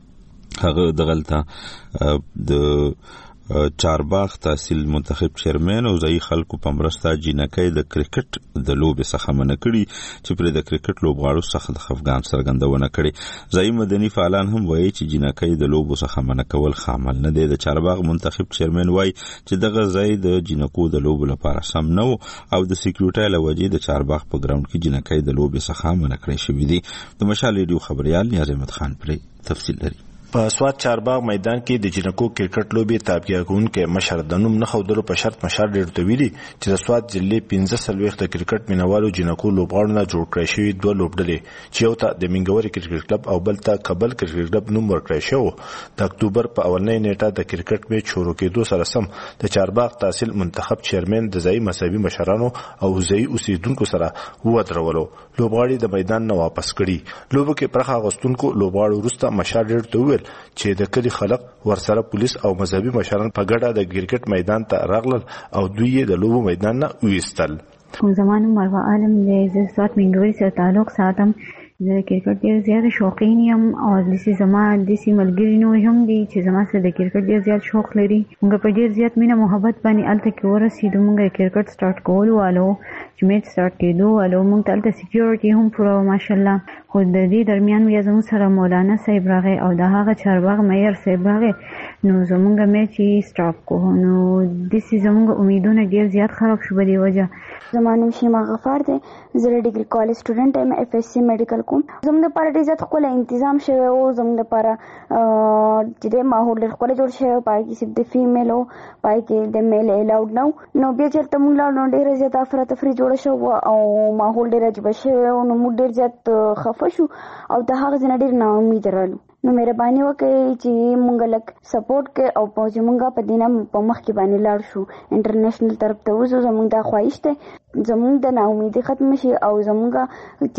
هغه دغلطه د چارباغ تحصیل منتخب چیرمن او ځای خلکو په مرسته جنکۍ د کرکټ د لوبې څخه منع کړي چې پر د کرکټ لوبغاړو څخه د خفګان څرګندونه کړي. ځای مدني فعالان هم وایي چې جنکۍ د لوبو څخه منع کول خامل نه دی. د چارباغ منتخب چیرمن وایي چې دغه ځای د جنکو د لوبو لپاره سم نه و او د سکیورټۍ له وجې د چارباغ په ګراوند کې جنکۍ د لوبې څخه منع کړی شوی دی. د مشال ریډیو خبريال نیاز احمد خان پرې تفصیل لري. په سوات چارباغ میدان کې د جنکو کرکټ لوبې تابع کوونکې مشر د نوم نه خودلو په شرط مشر ډېر ته ویلي چې د سوات ضلع پنځه څلوېښت د کرکټ مینوالو جنکو لوبغاړو نه جوړ کړی شوي دوه لوبډلې چې یو ته د منګوري کرکټ کلب او بل ته کابل کرکټ کلب نوم ورکړی شو. د اکتوبر په اولنۍ نیټه د کرکټ میچ شروع کېدو سره سم د چارباغ تحصیل منتخب چیرمن د ځایي مذهبي مشرانو او ځایي اوسیدونکو سره ودرولو. لوبغاړي د میدان نه واپس کړي. لوبو کې برخه اخیستونکو لوبغاړو وروسته مشر ډېر ته وویل چې د کلي خلک ورسره پولیس او مذهبي مشران په ګډه د کرکټ میدان ته راغلل او دوی یې د لوبو میدان نه ویستل. زمانو مروه عالم د سوات منګوري سره تعلق ساتم. د کرکټ ډېر زیات شوقین یم او داسې زما داسې ملګري نور هم دي چې زما سره د کرکټ ډېر زیات شوق لري. موږ په ډېر زیات مینه محبت باندې هلته کې ورسېدو. موږ کرکټ سټارټ کولو والو چې میچ سټارټ کېدو والو موږ ته هلته سکیورټي هم پوره ماشاءالله. خو د دې درمیان بیا زموږ سره مولانا صاحب راغی او د هغه چارباغ میر صاحب راغی نو زموږ میچ یې سټاپ کړو. نو داسې زموږ امیدونه ډېر زیات خراب شو په دې وجه. زما نوم شیما غفار دی. زه د ډیګري کالج سټوډنټ یم، اف ایس سی میډیکل کوم. زموږ لپاره ډېر زیات ښکلی تنظیم شوی و. زموږ لپاره چې دی ماحول ډېر ښکلی جوړ شوی و. په هغې کې صرف د فیمیل و، په هغې کې د میل الاؤډ نه و. نو بیا چېرته موږ لاړو نو ډېره زیاته افراتفري جوړه شوه او ماحول ډېر عجیبه شوی و. نو موږ ډېر زیات خفه شو او د هغه ځای نه ډېر ناامیده رالو. نو مهرباني وکړئ چې موږ لږ سپورټ کړئ او چې موږ په دې نه په مخکې باندې لاړ شو، انټرنیشنل طرف ته وځو. زموږ دا خواهش دی زموږ د ناامیدي ختم شي او زموږ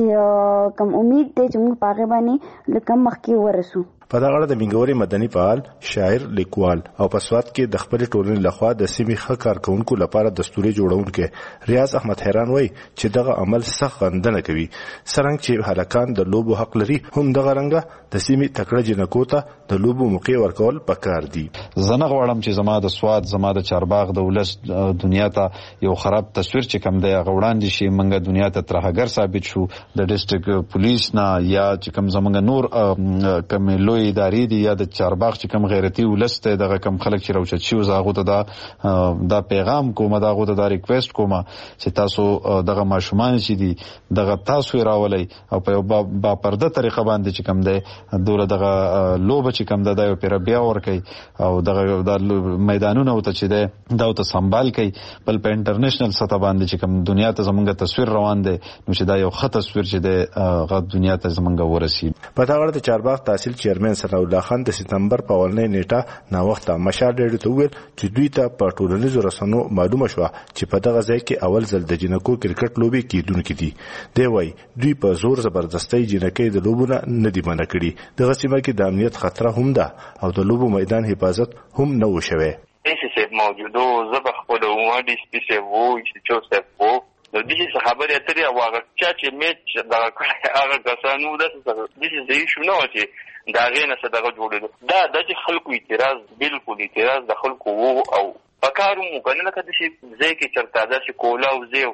چې کوم امید دی چې موږ په هغې باندې لږ کم مخکې ورسو. په دغه اړه د منګوري مدني فعال، شاعر، لیکوال او په سوات کې د خپلې ټولنې لخوا د سیمې ښه کارکوونکو لپاره دستوري جوړونکی ریاض احمد حیران وایي چې دغه عمل سخت غندنه کوي. څرنګه چې هلکان د لوبو حق لري، هم دغه رنګه د سیمې تکړه جنکو ته د لوبو موقع ورکول پکار دي. زه نه غواړم چې زما د سوات، زما د چارباغ د ولس دنیا ته یو خراب تصویر چې کم دی هغه وړاندې شي. موږ دنیا ته ترهګر ثابت شو د ډسټرکټ پولیس نه یا چې کم زموږ نور کم لوی ادارې دي یا د چارباغ چې کم غیرتي ولس دی دغه کم خلک چې راوچت شي هغو ته دا دا پیغام کوم، دغه ته دا ریکویسټ کوم چې تاسو دغه ماشومان چې دي دغه تاسو راولئ او په یو با پرده طریقه باندې چې کم دی دوله دغه لوبه چې کم ده دا یو پیره بیا ورکوي او دغه د میدانونه ورته چې دی دا ورته سنبال کوي. بل په انټرنیشنل سطح باندې چې کم دنیا ته زمونږ تصویر روان دی نو چې دا یو ښه تصویر چې دی هغه دنیا ته زمونږ ورسي. په دغه اړه د چارباغ تحصیل چیرمن ثناء الله خان د سپتمبر په اولنۍ نیټه ناوخته مشال ډېر ته وویل چې دوی ته په ټولنیزو رسنیو معلومه شوه چې په دغه ځای کې اول ځل د جنکو کرکټ لوبې کېدونکې دي. دی وایي دوی په زور زبردستۍ جنکۍ د لوبو نه نه دي منع کړي. دغه سیمه کې د امنیت خطره هم ده او د لوبو میدان حفاظت هم نه و شوی. ایسی صاحب موجود و، زه به خپله وم، ډي سي پي صاحب و، چو صاحب و، نو داسې څه خبرې اترې او هغه چا چې میچ دغه کړی هغه کسان وو، داسې داسې ځایي شو نه وه چې د هغې نه څه دغه جوړېدو. دا دا چې خلکو اعتراض، بالکل اعتراض د خلکو و او په کار مو که نه لکه داسې ځای کې چېرته داسې کولا او ځای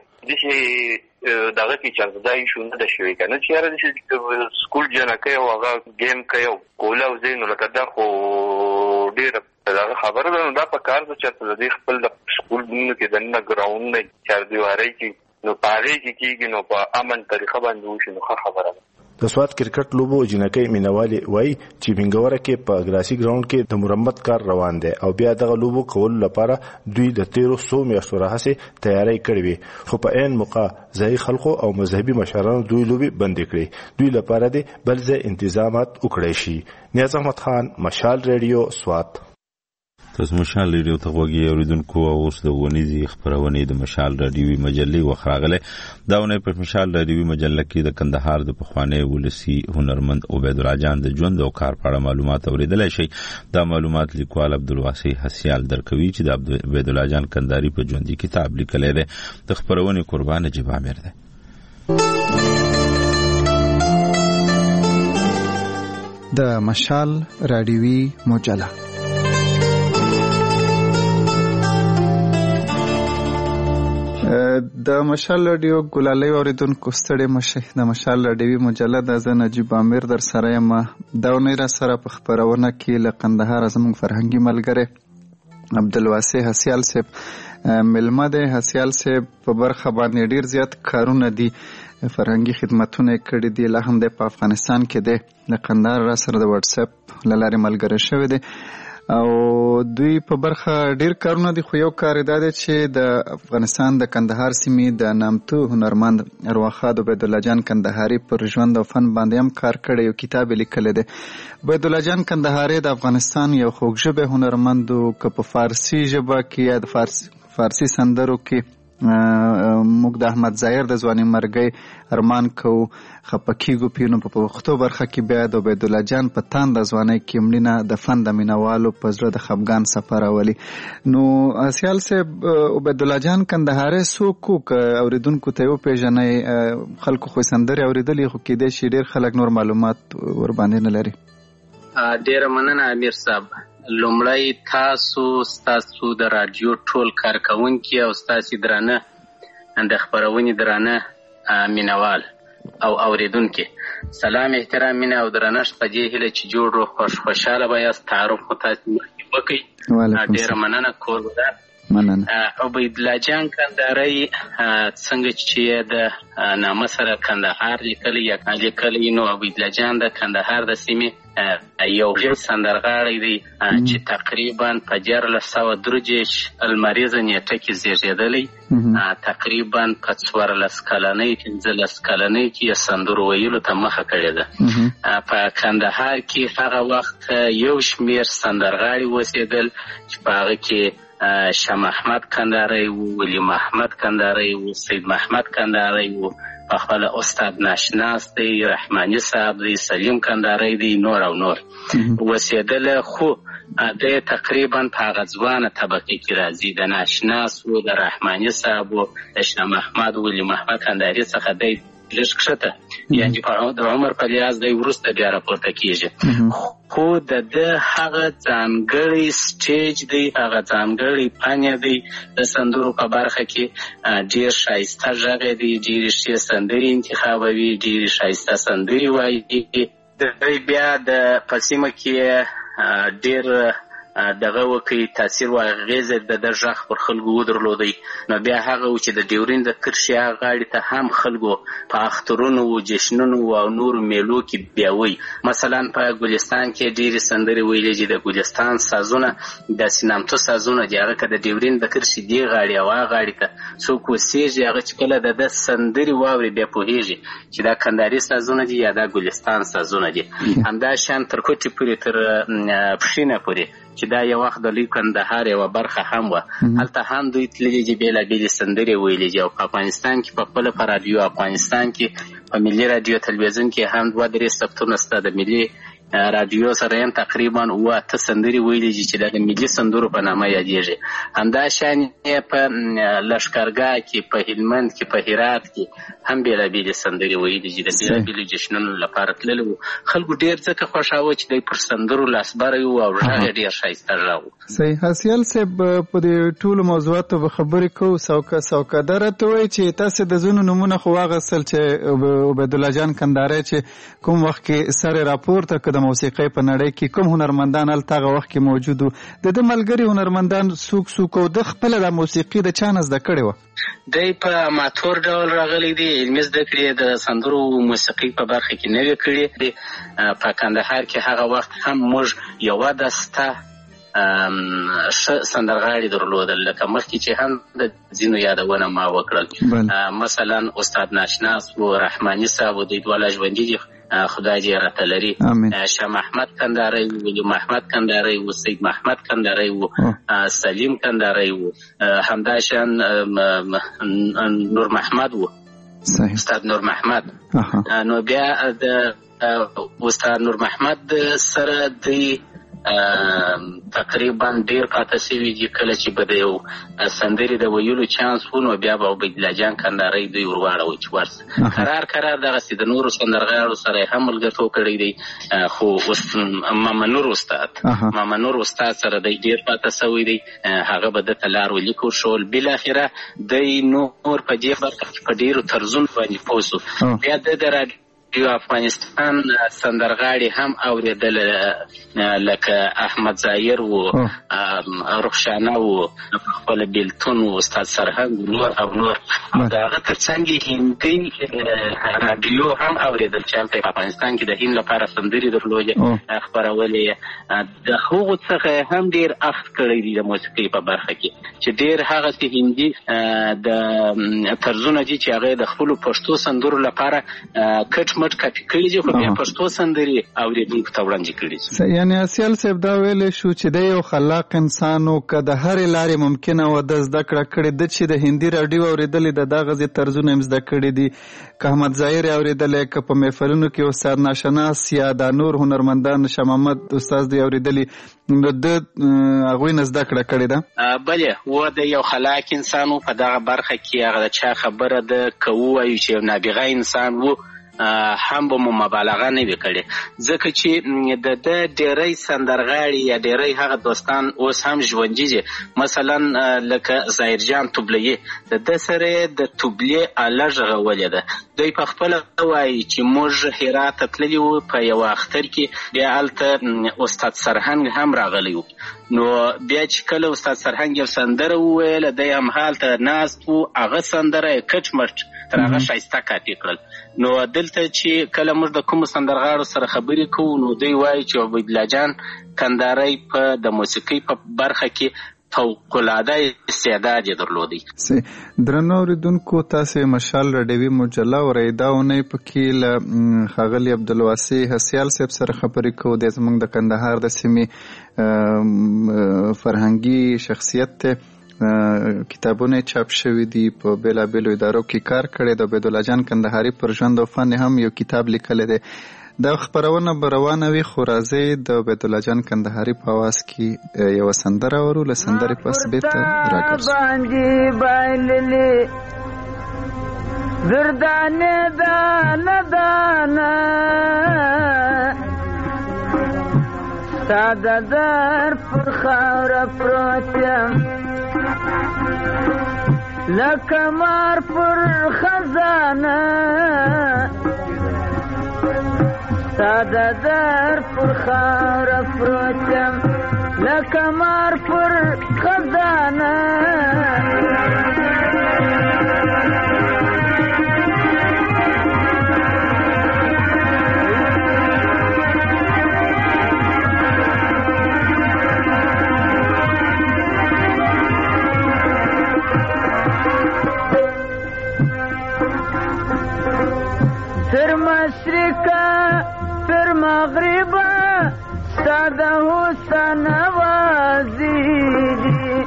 داسې دغه کې چېرته دا ایشو نه ده شوې که نه چې یاره داسې سکول جنکۍ او هغه ګیم کوي او کولا او ځای نو لکه دا خو ډېره دغه خبره ده. نو دا په کار ده چې د دې خپل د سکولونو کې دننه ګراوند نه چاردیوارۍ کې نو په هغې کې کېږي نو په امن طریقه باندې وشي نو ښه خبره ده. د سوات کرکټ لوبو جنکۍ مینوالي وایي چې منګوره کې په ګراسي ګراوند کې د مرمت کار روان دی او بیا دغه لوبو کولو لپاره دوی د تیرو څو میاشتو راهیسې تیاری کړې وي، خو په عین موقع ځایي خلکو او مذهبي مشرانو دوی لوبې بندې کړې. دوی لپاره دې بل ځای انتظامات وکړی شي. نیاز احمد خان، مشال ریډیو، سوات. تاسو مشال ریډیو ته غوږی اوریدونکو او اوس د ونیزي خبرونه د مشال رادیوي مجلې وخراغله. دا ونه په مشال رادیوي مجله کې د کندهار د پخوانی ولسی هنرمند عبید الله جان د ژوند او کار په اړه معلومات اوریدل شي. دا معلومات لیکوال عبدالواسع حسیال درکوي چې د عبید الله جان کندهاري په ژوندۍ کتاب لیکلی دی. د خبرونه قربان جبا امیر دی. د مشال رادیوي مجله د مشال رادیو ګلالۍ اوریدونکو ستړي مشه. د مشال رادیوي مجله د زه نجیب امیر در سره یم. دا ونې را سره په خپرونه کې له کندهار زموږ فرهنګي ملګری عبدالواسع حسیال صاحب ملمه دی. حسیال صاحب په برخه باندې ډیر زیات کارونه دي، فرهنګي خدمتونه کړي دي، لا هم د په افغانستان کې دی. له کندهار را سره د واتس اپ له لارې ملګری شوی دی او دوی په برخه ډیر کارونه دي. خو یو کار دا دی چې د افغانستان د کندهار سیمې د نامتو هنرمند ارواښاد عبید الله جان کندهاري پر ژوند او فن باندې هم کار کړی، یو کتاب لیکلی دی. عبید الله جان کندهاري د افغانستان یو خوږژبی هنرمند و، که په فارسي ژبه کې یا د فارسي فارسي سندرو کې موږ د احمد ظاهر د ځواني مرګۍ ارمان کوو، خفه کیږو پې نو په پښتو برخه کې بیا د عبید الله جان په تان د ځوانۍ کې مړینه د فن د مینوالو په زړه د خفګان څپه راولي. نو حسیال صاحب، عبید الله جان کندهاري څوک و؟ که اوریدونکو ته وپېژنئ، خلکو خو سندرې اورېدلې خو کیدای شي ډېر خلک نور معلومات ورباندې نه لري. ډېره مننه امیر صاحب. لومړی تاسو ستاسو د راډیو ټول کارکوونکي او ستاسې درانه د خپرونې درانه مینوال او اوریدونکي، سلام، احترام، مینه او درنښت په دې هیله چې جوړ روغ خوش خوشحاله به یاست. تعارف مو تاسې مخکې وکړئ. ډېره مننه. کور ودان. مننه. عبید الله جان کندهاري څنګه چې د نامه سره کندهار لیکلی یا لیکلی، نو عبید الله جان د کندهار د سیمې یو ژر سندرغاړی دی چې تقریبا په دیارلس سوه درې دېرش لمریزه نیټه کې زیږېدلی. تقریبا په څوارلس کلنۍ پنځلس کلنۍ کې یې سندرو ویلو ته مخه کړې ده. په کندهار کې هغه وخت یو شمېر سندرغاړي اوسېدل چې په هغه کې شاه محمد کندهاري و، ولی محمد کندهاري و، سید محمد کندهاري و، په خپل استاد ناشناس دی، رحماني صاحب دی، سلیم کندهاري دی، نور او نور اوسېدل. خو د تقریبا په هغه ځوانه طبقې کې راځي. د ناشناس و، د رحماني صاحب و، د شاه محمد ولی محمد کندهاري څخه دی لږ کښته، یعنې د عمر په لحاظ دی وروسته بیا راپورته کېږي. خو د ده هغه ځانګړی سټیج دی، هغه ځانګړی پنې دی د سندرو په برخه کې. ډېر ښایسته غږ دی، ډېرې ښې سندرې انتخابوي، ډېرې ښایسته سندرې وایي. د بیا د په سیمه کې ډېر دغه وکړي، تاثیر و اغېز د ده غږ پر خلکو ودرلودی. نو بیا هغه و چې د ډیورین د کرښې هغه غاړې ته هم خلکو په اخترونو و، جشنونو او نورو میلو کې بیا وی. مثلا په ګلستان کې ډېرې سندرې ویلې چې د ګلستان سازونه داسې نامتو سازونه دي، هغه که د ډیورین د کرښې دې غاړې او هغه غاړې ته څوک اوسېږي، هغه چې کله د ده سندرې واوري بیا پوهېږي چې دا کندهاري سازونه دي یا دا ګلستان سازونه دي. همدا شان تر کوټې پورې، تر پښینه پورې چې دا یو وخت د لوی کندهار یوه برخه هم وه، هلته هم دوی تللي دي، بېلابېلې سندرې ویلې دي. او په افغانستان کې په خپله په راډیو افغانستان کې په ملي راډیو تلویزیون کې هم دوه درې ثبتونه شته د ملي راډیو سره یم تقریبا اوه اته سندرې ویلې دي چې دا د ملي سندرو په نامه یادېږي. همدا شان یې په لښکرګاه کې، په هلمند کې، په هرات کې هم بېلابېلې سندرې ویلې چې د بېلابېلو جشنونو لپاره تللي وو. خلکو ډېر ځکه خوښاوه چې دی پر سندرو لاسبری وو او غږ یې ډېر ښایسته غږ و. صحیح. حسیال صاحب په دې ټولو موضوعاتو به خبرې کوو. سوکه سوکه درته وایي چې تاسو د ځینو نومونه خو واغستل چې عبیدالله جان کندهاری چې کوم وخت کې سر راپورته کړ د موسیقۍ په نړۍ کې کوم هنرمندان هلته هغه وخت کې موجود وو، د ده ملګري هنرمندان څوک څوک او د خپله د موسیقي د چا نه زده کړې وه؟ دی په اماتور ډول راغلی دی، علمي زده کړې د سندرو موسیقي په برخه کې نه وې کړې. په کندهار کې هغه وخت هم موږ یوه دسته ښه سندرغاړي درلودل، لکه مخکې چې هم د ځینو یادونه ما وکړل. مثلا استاد ناشناس و، رحماني صاحب و، دوی دواړه ژوندي دي، خدای دې راته لري. شاه محمد کندهاری و، ولي محمد کندهاری و، سید محمد کندهاری و، سلیم کندهاری و، همداشان نور محمد و، استاد نور محمد. نو بیا د استاد نور محمد سره دی تقریبا ډیر پاته سوي دي. کله چې به د یو سندرې د ویلو چانس و نو بیا به عبیدالله جان کندهاری دوی ورواړوي چې ورسه. قرار قرار دغسې د نورو سندرغاړو سره یې هم ملګرتوب کړی دی، خو مامنور استاد مامنور استاد سره دی ډیر پاته سوی دی، هغه به ده ته لار ولیکو شول. بالاخره دی نور په دې برخه کې په ډیرو طرزونو باندې پوه سو. بیا د د یو افغانستان سندرغاړي هم اورېدل، لکه احمد ظاهر و، رخشانه و، خپل بیلتون و، استاد سرهنګ نور او نور. د هغه تر څنګ هندي راډیو هم اورېدل چې هلته په افغانستان کې د هند لپاره سندرې درلودې خپرولې. د هغو څخه هم ډېر اخذ کړی دی د موسیقۍ په برخه کې، چې ډېر هغسې هندي د طرزونه دي چې هغه د خپلو پښتو سندرو لپاره کټ مټ کاپي کړي دي، خو بیا پښتو سندرې اورېدونکو ته وړاندې کړي دي. یعنې اسیال صاحب دا ویلی شو چې دی یو خلاق انسان و، که د هرې لارې ممکنه وه ده زده کړه کړې ده، چې د هندي راډیو اورېدلې ده دغسې طرزونه هم زده کړي دي، که احمد ظاهر یې اورېدلی، که په محفلونو کې استاد ناشناس یا دا نور هنرمندان شاه محمد استاد دوی اورېدلي، نو ده هغوی نه زده کړه کړې ده. بلې و د یو خلاق انسان و، په دغه برخه کې هغه د چا خبره ده که ووایو چې یو نابغه انسان و هم به مو مبالغه نه وي کړې، ځکه چې د ده ډېری سندرغاړي یا ډېری هغه دوستان اوس هم ژوندي دي. مثلا لکه ظاهرجان توبلیې، د ده سره د توبلې آله غږولې ده. دوی په خپله وایي چې موږ هرات ته تللي وو په یوه اختر کې، بیا هلته استاد سرهنګ هم راغلی و. نو بیا چې کله استاد سرهنګ یو سندره وویله، دی هم هلته ناست و، هغه سندره یې کټ مټ تر هغه ښایسته کاپي کړل. نو دلته چې کله موږ د کومو سندرغاړو سره خبرې کوو، نو دوی وایي چې عبیدالله جان کندهاری په د موسیقۍ په برخه کې فوق‌العاده استعداد یې درلودی. درنو اورېدونکو، تاسې مشال راډیوي مجله اورئ. دا اونۍ پکې له ښاغلي عبدالواسع حسیال صاحب سره خبرې کوو. دی زموږ د کندهار د سیمې فرهنګي شخصیت دی، کتابونه چاپ شوي دي، په بېلابېلو ادارو کې کار کړی. د عبیدالله جان کندهاری پر ژوند او فن هم یو کتاب لیکلی دی. دا خپرونه به روانه وي، خو راځئ د عبیدالله جان کندهاری په اواز کې یوه سندره اورو. له سندرې پس بېرته راګرځو. زردانه دانه دانه ساده در پر خاوره پروت یم، لکه مار پر خزانه ساده در پر خاوره پروت یم، لکه مار پر خزانه. تر مشرقه تر مغربه ساده حسن نوازی دی،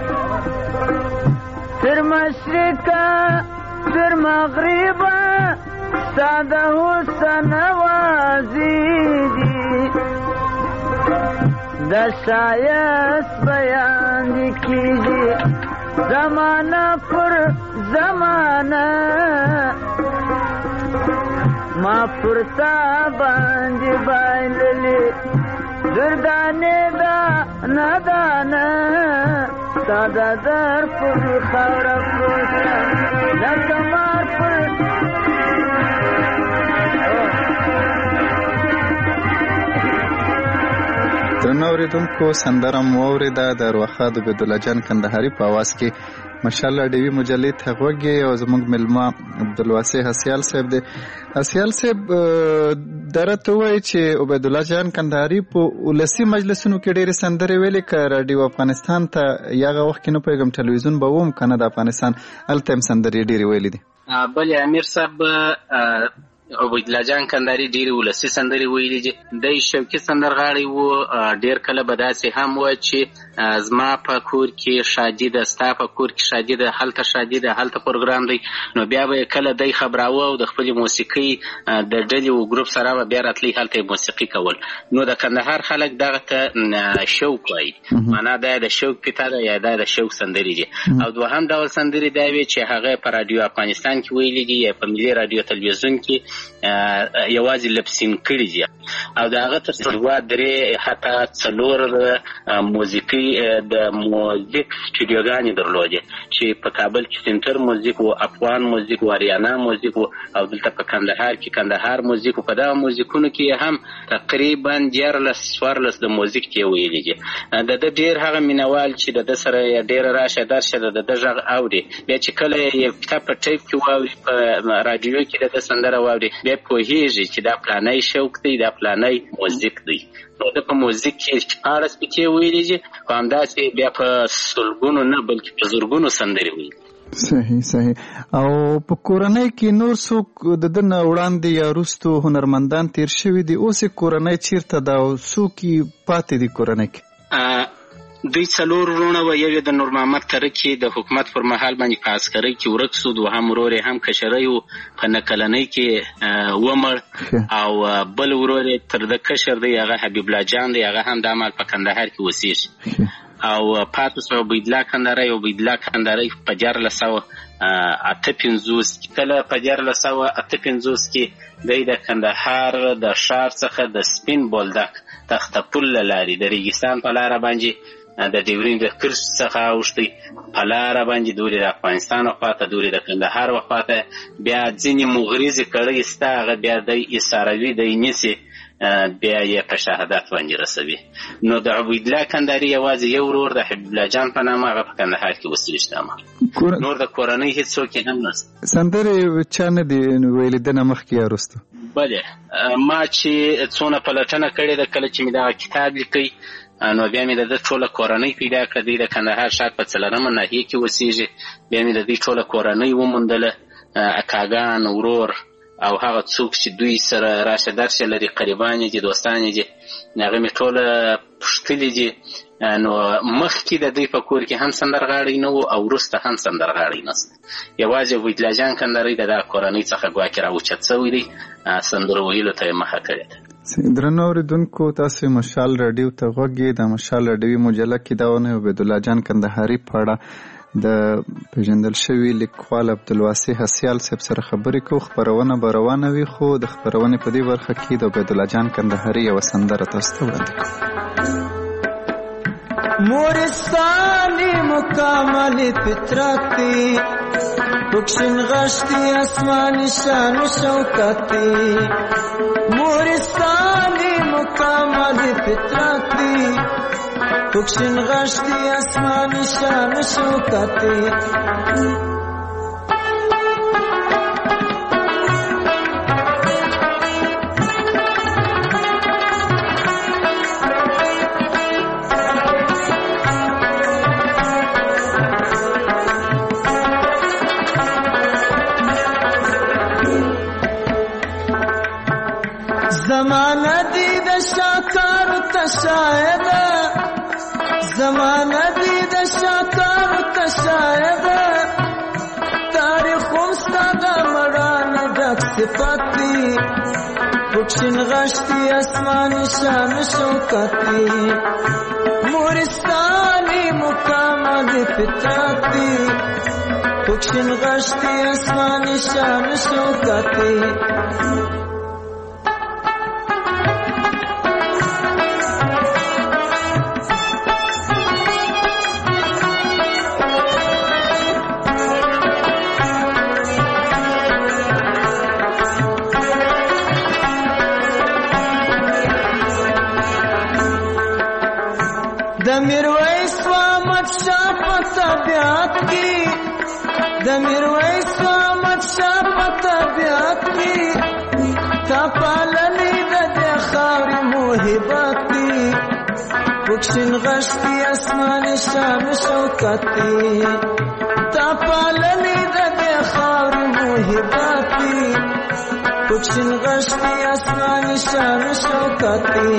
تر مشرقه تر مغربه ساده حسن نوازی دی، د شایست بیان دی کیږي زمانه پر زمانه، ما پرتا باندې بایللې دردانې دا نادانه تا دا در پر خاوره پروته لکه مار پر درنو اوریدونکو سندره مو واورېده د ارواښاد عبیدالله جان کندهاري په اواز کې ماشاءالله ډیوي مجلې ته غوږ او زموږ مېلمه عبدالواسع حسیال صاحب دی. حسیال صاحب دره ته ووایي چې عبیدالله جان کندهاري په ولسي مجلسونو کې ډېرې سندرې ویلې که راډیو افغانستان ته یغه وخت کې نه پوهېږم ټلویزیون به وم که نه د افغانستان هلته هم سندرې ډېرې ویلې دي. بلې امیر صاحب عبیدالله جان کندهاري ډېرې ولسي سندرې ویلې دي. دی شوقي سندرغاړی و. ډېر کله به داسې هم و چې زما په کور کې شادي ده، ستا په کور کې شادي ده، هلته شادي ده، هلته پروګرام دی، نو بیا به یې کله دی خبراوه او د خپلې موسیقۍ د ډلې و ګروپ سره به بیا راتلی هلته یې موسیقي کول. نو د کندهار خلک دغه ته شوق وایي، معنا دا د شوق پیته ده یا دا د شوق سندرې دي. او دوهم ډول سندرې دا وې چې هغه په راډیو افغانستان کې ویلي دي یا په ملي راډیو تلویزیون کې یوازې لپسین کړي دي. او د هغه تر دوه درې حتی څلور موسیقي د موزیک سټوډیوګانې درلودې چې په کابل کې سنټر موزیک و، افغان موزیک و، اریانا موزیک و، او دلته په کندهار کې کندهار موزیک و. په دغه موزیکونو کې هم تقریبا دیارلس څوارلس د موزیک کې ویلي دي. د ده ډېر هغه مینوال چې د ده سره ډېره راشه درشه د ده غږ اوري، بیا چې کله یو کتاب په ټیپ کې واوري، په راډیو کې د ده سندره واوري، بیا پوهېږي چې دا پلانی شوق دی، دا پلانی موزیک دی. نو د په موزیک کې شپاړس پکې ویلي دي، خو همداسې بیا په سلګونو نه بلکې په زرګونو سندرې ویلي. صحیح صحیح. او په کورنۍ کې نور څوک د ده نه وړاندې یا وروستو هنرمندان تیر شوي دي؟ اوس یې کورنۍ چیرته ده او څوک یې پاتې دي کورنۍ کې؟ دوی څلور وروڼه و. یو یې د نور محمد تره کې د حکومت پر مهال باندې په عسکرۍ کې ورک سو، دوهم ورور یې هم کشری و په نه کلنۍ کې ومړ، او بل ورور یې تر ده کشر دی هغه حبیب الله جان دی، هغه هم د عمل په کندهار کې اوسېږي. او پاتې سو عبیدالله کندهاري. عبیدالله کندهاري په دیارلس سوه اته پنځوس کې کله په دیارلس سوه اته پنځوس کې دی د کندهار د ښار څخه د سپین بولدک تخته پل له لارې د ریګستان په لاره باندې د ډیورین د کرښ څخه اوښتی په لاره باندې دورې د افغانستان خواته، دورې د کندهار خواته، بیا ځینې مغریزې کړۍ سته، هغه بیا دی ایساروي دی نیسي، بیا یې په شهادت باندې رسوي. نو د عبیدالله کندهاري یوازې یو ورور د حبیب الله جان په نامه هغه په کندهار کې اوسېږي. نور د کورنۍ هېڅوک یې هم نشته. سندرې چا نه دي ویلي ده نه مخکې یا وروسته؟ بلې ما چې څونه پلټنه کړې ده کله چې مې دغه کتاب لیکئ، نو بیا مې د ده ټوله کورنۍ پیدا کړه. دوی د کندهار ښار په څلرمه ناحیې کې اوسېږي. بیا مې د دوی ټوله کورنۍ وموندله، اکاګان، ورور او هغه څوک چې دوی سره راشه درشه لري، قریبان دي، دوستان دي، هغه مې ټوله پوښتلي دي. نو مخکې د دوی په کور کې هم سندرغاړی نه و او وروسته هم سندرغاړی نسته. یوازې عبیدالله جان کندهاري د دغه کورنۍ څخه ګواکې راوچت شوی دی، سندرو ویلو ته یې مخه کړې ده. درنو اوریدونکو تاسو مشال راډیو ته غوږ یې. د مشال راډیوي مجله کې دا ونه عبیدالله جان کندهاري په اړه د پیژندل شوي لیکوال عبدالواسع حسیال صاحب سره خبرې کوو. خپرونه به روانه وي، خو د خپرونې په دې برخه کې د عبیدالله جان کندهاري یوه سندره تاسو ته وړاندې کوو. مورستانی مکمل فطرتی بکشن غشتی اسمانی شان شوکتی، مورستانی مکمل فطرتی بکشن غشتی اسمانی شان شوکتی. زمانہ دی د شاکار تشاید، زمانہ دی د شاکار تشاید، تاریخ مستاد مران ډک صفاتی بکشن غشتی اسمانی شان شوکتی، مورستانی مکمل فطرتی بکشن غشتی اسمانی شان شوکتی. میرویس و احمد شاه په طبیعت کې د میرویس و احمد شاه په طبیعت کې تا پالنې د دې خاورې محبت کې پکشن غشتي اسمان شام شوکت کې تا پالنې د دې خاورې محبت کې پکشن غشتي اسمان شام شوکت کې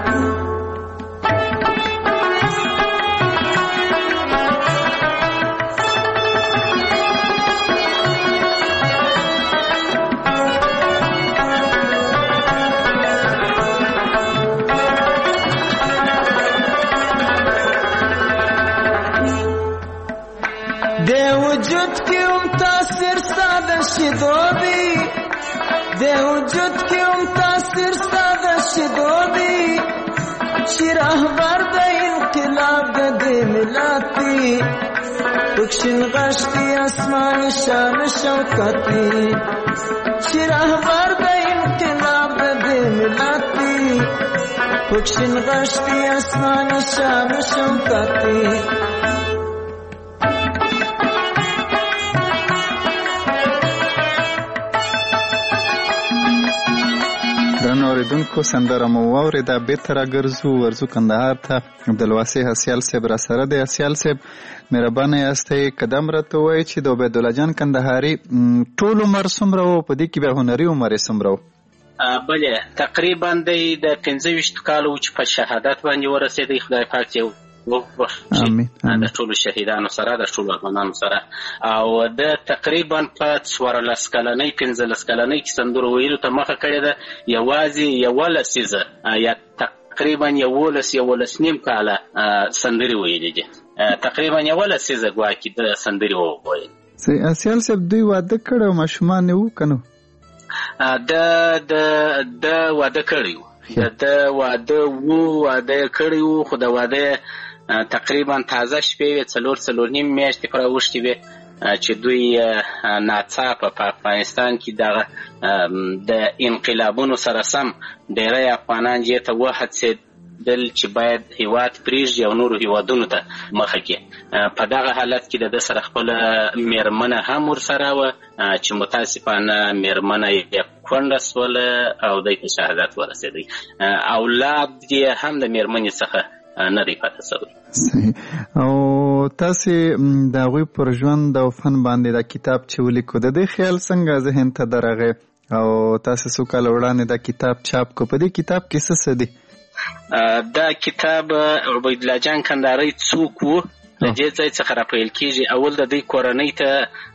شدو دی دے وجود کی ام تاثیر سادہ شدو دی شراہ بار دا انقلاب دا دے ملاتی پکشن غشتی اسمان شام شوکتی شراہ بار دا انقلاب دا دے ملاتی پکشن غشتی اسمان شام شوکتی اوریدونکو سندره مو واورېده بېرته راګرځو ورځو کندهار ته عبدالواسع حسیال صاحب راسره دی. حسیال صاحب مهربانه یاستئ قدم راته ووایئ چې د عبیدالله جان کندهاري ټول عمر څومره و په دې کې بیا هنري عمر یې څومره و؟ بله تقریبا دی د پنځه ویشتو کالو چې په شهادت باندې ورسېدی خدای پاک یې د ټولو شهیدانو سره د ټولو افغانانو سره او د تقریبا په څوارلس کلنۍ پنځلس کلنۍ کې سندرو ویلو ته مخه کړې ده یوازې یوه لسیزه یا تقریبا یولس یولس نیم کاله سندرې ویلې دي تقریبا یوه لسیزه ګواکې د سندرې وویل. حسیال صاحب دوی واده کړی او ماشومان یې وو که نه؟ د د واده کړی و د واده وو واده کړی وو خو د واده تقریبا تازه شپې وې څلور څلور نیم میاشتې پر اوښتې وې چې دوی ناڅاپه په افغانستان کې دغه د انقلابونو سره سم ډېری افغانان دې ته وهڅېدل چې باید هیواد پرېږدي او نورو هیوادونو ته مخه کړي. په دغه حالت کې د ده سره خپله مېرمنه هم ورسره وه چې متاسفانه مېرمنه یې کونډه سوله او دی ته شهادت ورسېدی. اولاد یې هم د مېرمنې څخه نه دی پاته سوی. او تاسې د هغوی پر ژوند او فن باندې دا کتاب چې ولیکو د دې خیال څنګه ذهن ته درغی او تاسې څو کاله وړاندې دا کتاب چاپ کو؟ په دې کتاب کې څه څه دي؟ دا کتاب عبیدالله جان کندهاري څوک و د دې ځای څخه راپیل کېږي. اول د دوی کورنۍ ته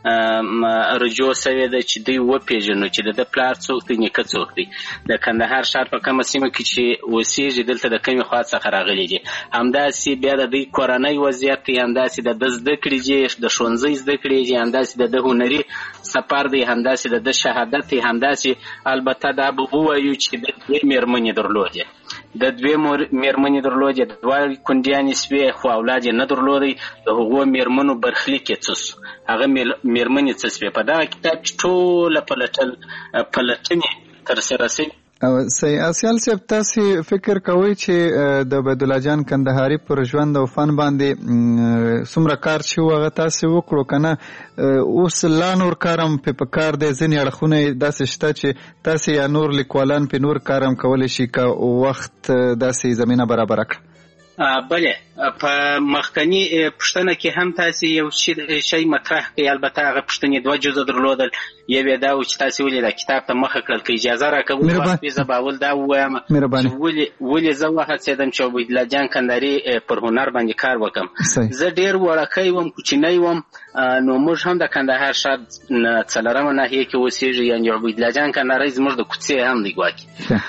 رجوع سوې ده چې دوی وپېژنو چې د ده پلار څوک دی نیکه څوک دی. د کندهار ښار په کومه سیمه کې چې اوسېږي دلته د کومې خوا څخه راغلي دي. همداسې بیا د دوی کورنۍ وضعیت دی، همداسې د ده زده کړې دي، د ښوونځۍ زده کړې دي، همداسې د ده هنري سفر دی، همداسې د ده شهادت دی، همداسې البته دا به ووایو چې د دوی مېرمنې درلودې د دوی مېرمنې درلودې دوه کونډیانې سوې خو اولاد یې نه درلودی. د هغو مېرمنو برخلیک یې څه سو، هغه مېرمنې څه سوې. په دغه کتاب کې ټوله پلټل پلټنې ترسره سوي. حسیال صاحب تاسې فکر کوئ چې د عبیدالله جان کندهاري پر ژوند او فن باندې څومره کار چې و هغه تاسې وکړو که نه؟ اوس لا نور کار هم پې په کار دی، ځینې اړخونه داسې شته چې تاسې یا نور لیکوالان پې نور کار هم کولی شي که وخت داسې زمینه برابره کړه؟ بله په مخکني پوښتنه کې هم تاسې یو شی مطرح کړئ. البته هغه پوښتنې دوه جزه درلودل. یو یې دا و چې تاسې ولې دا کتاب ته مخه کړل. که اجازه راکوو زه به اول دا ووایم چې ولې زه وهڅېدم چې عبیدالله جان کندهاري پر هنر باندې کار وکړم. زه ډېر وړکی وم، کوچنی وم، نو موږ هم د کندهار ښار څلورمه ناحیه کې اوسېږو، یعنې عبیدالله جان کندهاري زموږ د کوڅې هم دی ګواکې.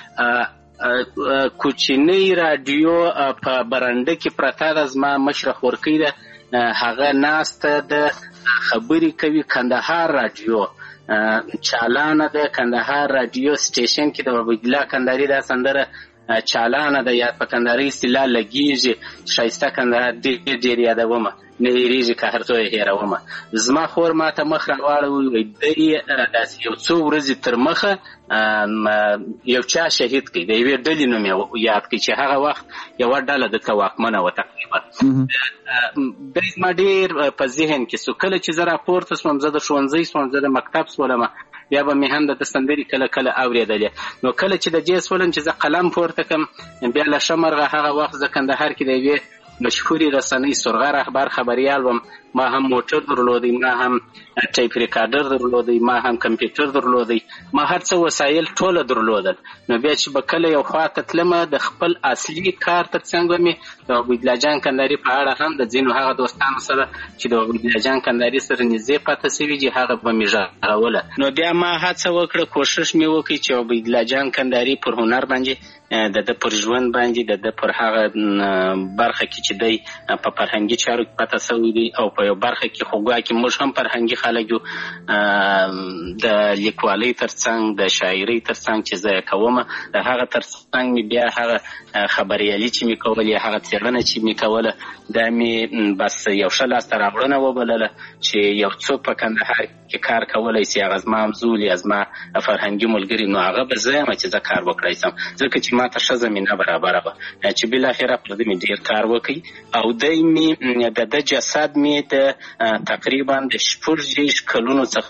کوچنۍ راډیو په برنډه کې پرته ده، زما مشره خورکۍ ده، هغه ناسته ده خبرې کوي. کندهار راډیو چالانه ده، کندهار راډیو سټیشن کې د عبیدالله کندهاري دا سندره چالانه ده یا په کندهاري اصطلاح لګېږي. ښایسته کندهار ډېر ډېر یادومه. نه هېرېږي که هر څو یې هېرومه. زما خور ما ته مخ راواړوي وایي دی داسې یو څو ورځې تر مخه یو چا شهید کړي، د یوې ډلې نوم یې یاد کړي چې هغه وخت یوه ډله دلته واکمنه وه تقریبا. دی زما ډېر په ذهن کې سو. کله چې زه راپورته سوم، زه د ښوونځۍ سوم، زه د مکتب سولم، بیا به مې هم د سندرې کله کله اورېدلې. نو کله چې د دې سولم چې زه قلم پورته کړم، بیا له ښه مرغه هغه وخت زه کندهار کې د یوې مشهورې رسنۍ سرغر اخبار خبریال وم. ما هم موټر درلودی، ما هم ټیپ ریکارډر درلودی، ما هم کمپیوټر درلودی، ما هر څه وسایل ټوله درلودل. نو بیا چې به کله یو خوا ته تلمه، د خپل اصلي کار تر څنګ به مې د عبیدالله جان کندهاري په اړه هم د ځینو هغه دوستانو سره چې د عبیدالله جان کندهاري سره نږدې پاته سوي دي هغه به مې غږوله. نو بیا ما هڅه وکړه، کوښښ مې وکړ چې عبیدالله جان کندهاري پر هنر باندې، د ده پر ژوند باندې، د ده پر هغه برخه کې چې دی په فرهنګي چارو کې پاته سوی دی او په یو برخه کې خوګوا کې موږ هم فرهنګي خلک یو، د لیکوالۍ تر څنګ، د شاعرۍ تر څنګ چې زه یې کومه، د هغه تر څنګ مې بیا هغه خبریالي چې مې کولې، هغه څېړنه چې مې کوله، دا مې بس یو ښه لاسته راوړنه وبلله چې یو څوک په کندهار کې کار کولی سي، هغه زما همزول یا زما فرهنګي ملګري، نو هغه به زه یم چې زه کار وکړی سم، ځکه چې ما ته ښه زمینه برابره وه چې بالاخره پر ده مې ډېر کار وکړي. او دی مې د ده جسد مې د تقریبا د شپږ دېرش کلونو څخه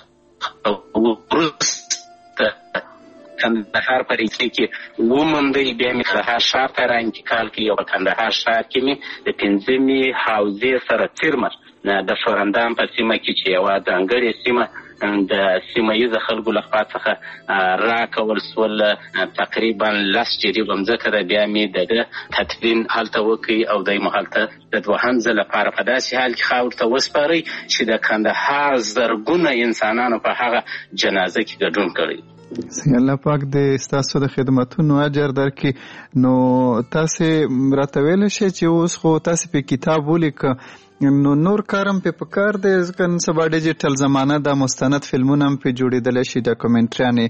وروسته کندهار په ریښې کې وموندی. بیا مې کندهار ښار ته را انتقال کړي او په کندهار ښار کې مې د پنځمې حوزې سره څیرمه د شورندام په سیمه کې چې یوه ځانګړې سیمه د سیمه ییزه خلکو لخوا څخه راکول سول، تقریبا لس جریبه مځکه ده. بیا مې د ده تدفین هلته وکړي او دی مو هلته د دوهم ځل لپاره په داسې حال کې خاورو ته وسپارئ چې د کندهار زرګونه انسانانو په هغه جنازه کې ګډون کړی. الله پاک دې ستاسو د خدمتونو اجر درکړي. نو تاسې راته ویلی شئ چې اوس خو تاسې په کتاب ولیکه، نو نور کارم په پکار دی ځکه نن سبا ډیجیټل زمانه ده، مستند فلمونه هم پې جوړېدلی شي، ډاکومنټریانې،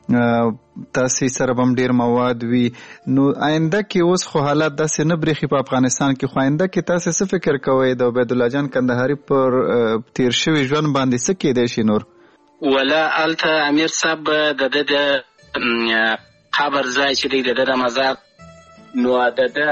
تاسې سره به هم ډېر مواد وي. نو آینده کې اوس خو حالات داسې نه برېښي په افغانستان کې، خو آینده کې تاسې څه فکر کوئ د عبیدالله جان کندهاري پر تیر شوي ژوند باندې څه کېدی شي نور؟ ولا هلته امیر صاحب د ده د قبر ځای چې دی د ده د مزار، نو د ده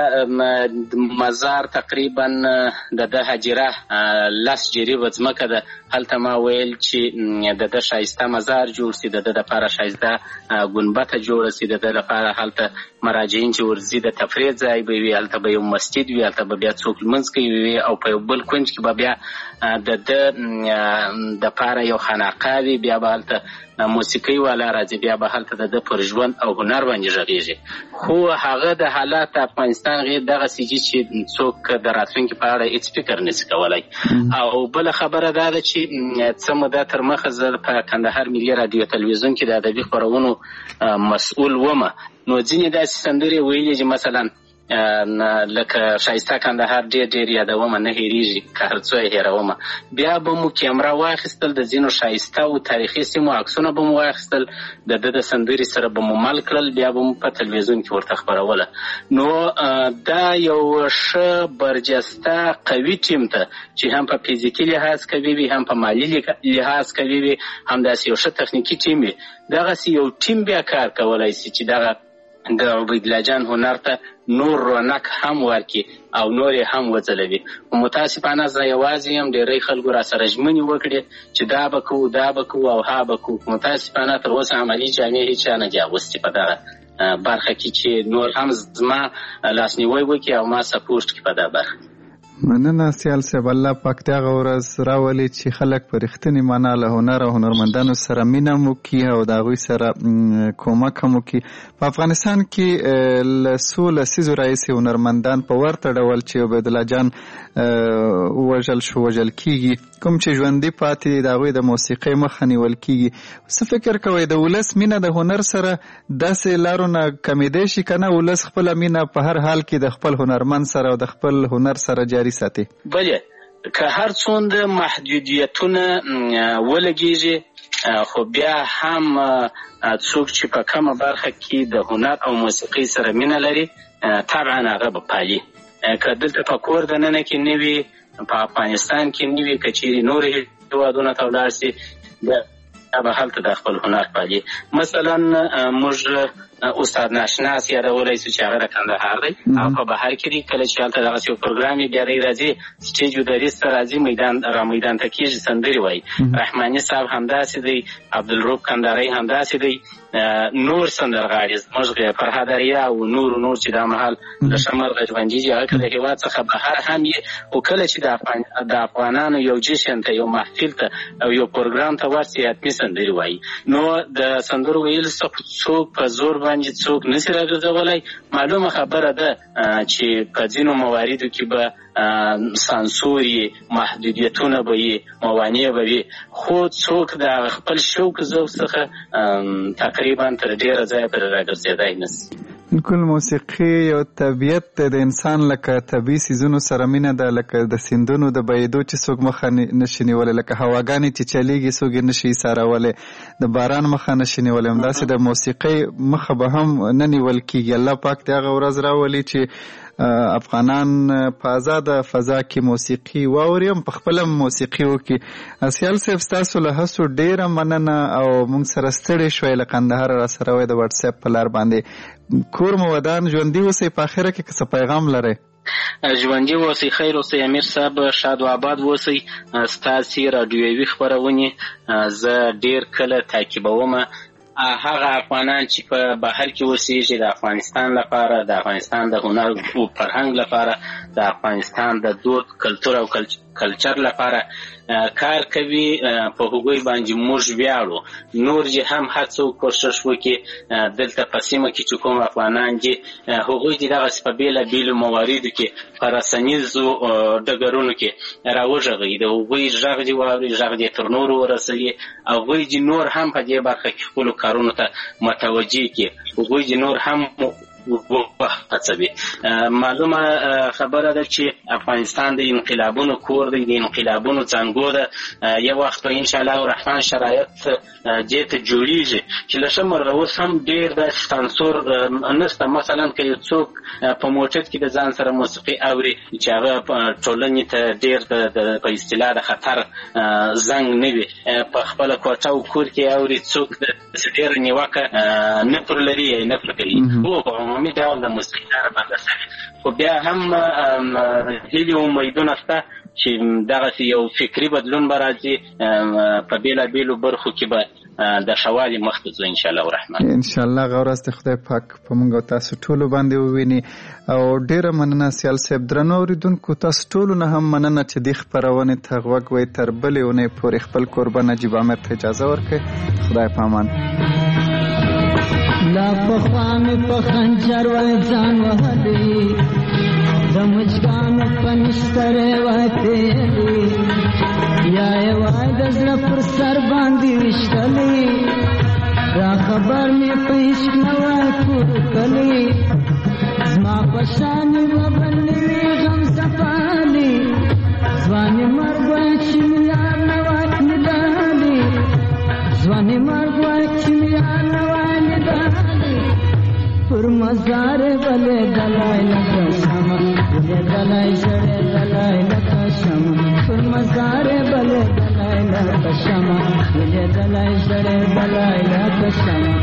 مزار تقریبا د ده هجره لس جریبه ځمکه ده. هلته ما ویل چې د ده ښایسته مزار جوړ سي، د ده دپاره ښایسته ګنبته جوړه سي، د ده دپاره هلته مراجعین چې ورځي د تفریح ځای به وي، هلته به یو مسجد وي، هلته به بیا څوک لمونځ کوي وي، او په یو بل کونج کې به بیا د ده دپاره یو خانقاه وي، بیا به هلته موسیقۍ والا راځي، بیا به هلته د ده پر ژوند او هنر باندې غږېږي. خو هغه د حالات افغانستان غیر دغسې دي چې څوک د راتلونکي په اړه هېڅ فکر نشي کولی. او بله خبره دا ده چې څه موده تر مخه زه په کندهار ملي راډیو تلویزیون کې د ادبي خپرونو مسؤل ومه. نو ځینې داسې سندرې ویلې چې مثلا لکه ښایسته کندهار ډېر ډېر یادومه، نه هېرېږي که هر څو یې هېرومه. بیا به مو کیمره واخیستل، د ځینو ښایسته او تاریخي سیمو عکسونه به مو واخیستل، د ده د سندرې سره به مو مل کړل، بیا به مو په تلویزیون کې ورته خپروله. نو دا یو ښه برجسته قوي ټیم ته چې هم په فزیکي لحاظ قوي وي، هم په مالي لحاظ قوي وي، همداسې یو ښه تخنیکي ټیم وي، دغسې یو ټیم بیا کار کولی سي چې دغه د عبیدالله جان هنر ته نور رونق هم ورکړي او نور یې هم وځلوي. متاسفانه زه یوازې یم، ډېری خلکو را سره ژمنې وکړې چې دا به کوو دا به کوو او ها به کوو. متاسفانه تر اوسه عملي جامې هېچ چا نه دي اغوستې په دغه برخه کې چې نور هم زما لاسنیوی وکړي او ما سپورټ کړي په دغه برخه. مننه سیال صاحب، الله پاک دغه ورځ راولي چې خلک په رښتینې معنا له هنر او هنرمندانو سره مینه هم وکړي او د هغوی سره کومک هم وکړي. په افغانستان کې له څو لسیزو راهیسې هنرمندان په ورته ډول چې عبیدالله جان ووژل شو وژل کېږي، کوم چې ژوندي پاتې دي د هغوی د موسیقۍ مخه نیول کېږي. څه فکر کوئ د ولس مینه د هنر سره داسې لارو نه کمېدی شي که نه ولس خپله مینه په هر حال کې د خپل هنرمند سره او د خپل هنر سره جاري ساتي؟ بله، که هر څومره محدودیتونه ولګېږي خو بیا هم څوک چې په کومه برخه کې د هنر او موسیقۍ سره مینه لري طبعا هغه به پالي. که دلته په کور دننه کې نه وي په افغانستان کې نیوي کچېرې نور هیوادونه ته ولاړ سي به هلته د خپل هنر پالي. مثلا موږ استاد ناشناس یادولی سو چې هغه د کندهار دی او په بهر کې دی. کله چې هلته دغسې یو پروګرام یې بیا دی راځي سټیج ودریځ ته راځي میدان را میدان ته کېږي سندرې وایي. رحماني صاحب همداسې دی، عبدالروب کندهاري همداسې دی، نور سندرغاړي زموږ فرهاد اریا او نور نور چې دا مهال د شمرغه ژوندي دي هغه د هېواد څخه بهر هم یې. خو کله چې د افغانانو یو جشن ته یو محفل ته او یو پروګرام ته ورسي حتمي سندرې وایي. نو د سندرو ویل څوک په زور باندې څوک نشي راګرځولی. معلومه خبره ده چې په ځینو مواردو کې به سانسور یې، محدودیتونه به یې، موانع به وي، خو څوک د خپل شوق ذوق څخه تقریبا تر ډېره ځایه پرې راګرځېدی نشي. بالکل موسیقي یو طبیعت دی د انسان، لکه طبیعي څیزونو سره مینه ده، لکه د سیندونو د بهېدو چې څوک مخه نشي نیولی، لکه هواګانې چې چلیږي څوک یې نشي ایسارولی، د باران مخه نشي نیولی. همداسې د موسیقۍ مخه به هم نه نیول کېږي. الله پاک د هغه ورځ راولي چې افغانان په آزاده فضا کې موسیقي واوري، هم په خپله موسیقي وکړي. اسیال صاحب ستاسو له هڅو ډېره مننه او موږ سره ستړي شوی له کندهاره را سره وای د واټساپ په لار باندې. کور مو ودان، ژوندي اوسئ، په اخره کې که څه پیغام لرئ؟ ژوندي اوسئ، خیر اوسئ، امیر صاحب شاد و آباد اوسئ. ستاسې راډیویي خپرونې زه ډېر کله تعقیبوم. هغه افغانان چې په بهر کې اوسېږي د افغانستان لپاره، د افغانستان د هنر او فرهنګ لپاره، د افغانستان د دود کلتور او کلچر لپاره کار کوي، په هغوی باندې موږ ویاړو. نور چې هم هر څوک کوشش وکړي دلته په سیمه کې چې کوم افغانان دي هغوی دې دغسې په بېلابېلو مواردو کې په رسنیزو ډګرونو کې راوغږوي، د هغوی غږ دې واوري، غږ دې تر نورو ورسوي، هغوی دې نور هم په دې برخه کې خپلو کارونو ته متوجه کړي، هغوی دې نور هم وهڅوي. معلومه خبره ده چې افغانستان د انقلابونو کور دی، د انقلابونو څانګو ده. یو وخت به انشاءالله الرحمن شرایط دې ته جوړیږي چې له ښه مرغه اوس هم ډېر داسې سانسور نشته. مثلا که یو څوک په موټر کې د ځان سره موسیقي اوري چې هغه ټولنې ته ډېر د په اصطلاح د خطر زنګ نه وي، په خپله کوټه او کور کې اوري، څوک داسې ډېره نیوکه نه پر لري یا نه پر کوي. هو عمومي ډول د موسیقي لپاره بنده شوې، خو بیا هم هیلې او امیدونه شته چې دغسې یو فکري بدلون به راځي، په بېلابېلو برخو کې به د ښه والي مخ ته ځو انشاءالله الرحمن. انشاءالله هغه ورځ د خدای پاک په موږ او تاسو ټولو باندې وویني. او ډېره مننه سیال صاحب. درنو اورېدونکو تاسو ټولو نه هم مننه چې دې خپرونې ته غوږ وئ. تر بلې اونۍ پورې خپل کوربه نجیب عامر ته اجازه ورکړئ. خدای په امان. لا پخوان په خنجر وای ځان وهلی، د مچکانو په نشترې وای تېرې، یا یې وای د زړه پر سر باندې ویشتلی، را خبر مې په عشق نه وای پورتلی، زما په شانې به بل نه وي غم ځپالی، ځوانې مرګ وای چې مې یار نه وای لیدلی، ځوانې مرګ وای چې مې یار نه وای لیدلی، پر مزار بلې دلای لکه شمع، بلې دلای ژړې دلای لکه شمع، پر مزار بلې دلای لکه شمع، بلې دلای ژړې دلای لکه شمع.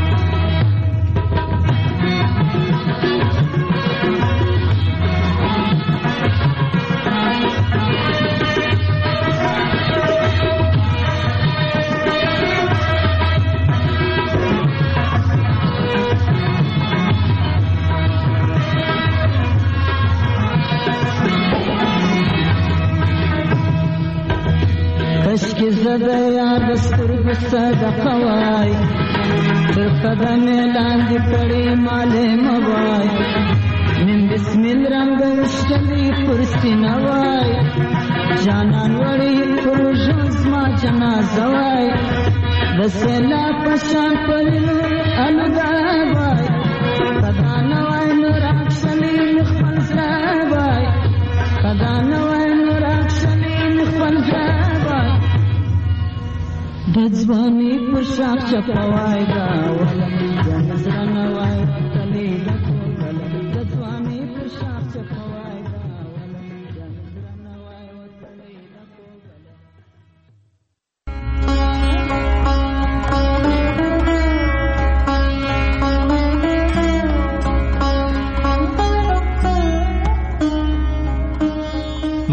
کشکی زده یاد سترګو صدقه وای، تر قدمې لاندې کړې مالې مه وای، نن بسمل رنګ وشتلي پر سینه وای، جانان وړې پر ژوند زما جنازه وای، د سیلاب په شان پر وینو الوده وای، قدا نه وای نو راکښلي مې خپل زړه وای، قدا نه وای نو راکښلي مې خپل زړه وای، د ځواني په شاخ چپوای راوله، د نظره نه وای وتلې د ټوله، د ځواني په شاخ چپوای راوله، د نظره نه وای وتلې.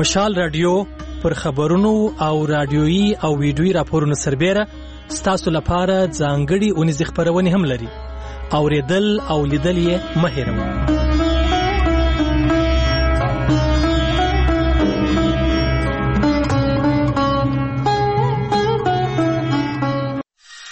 مشال رادیو پر خبرونو او رادیويي او ویډیويي راپورونو سربېره ستاسو لپاره ځانګړي اونیزې خبرونه هم لري. اوریدل او لیدل یې مه هېروئ.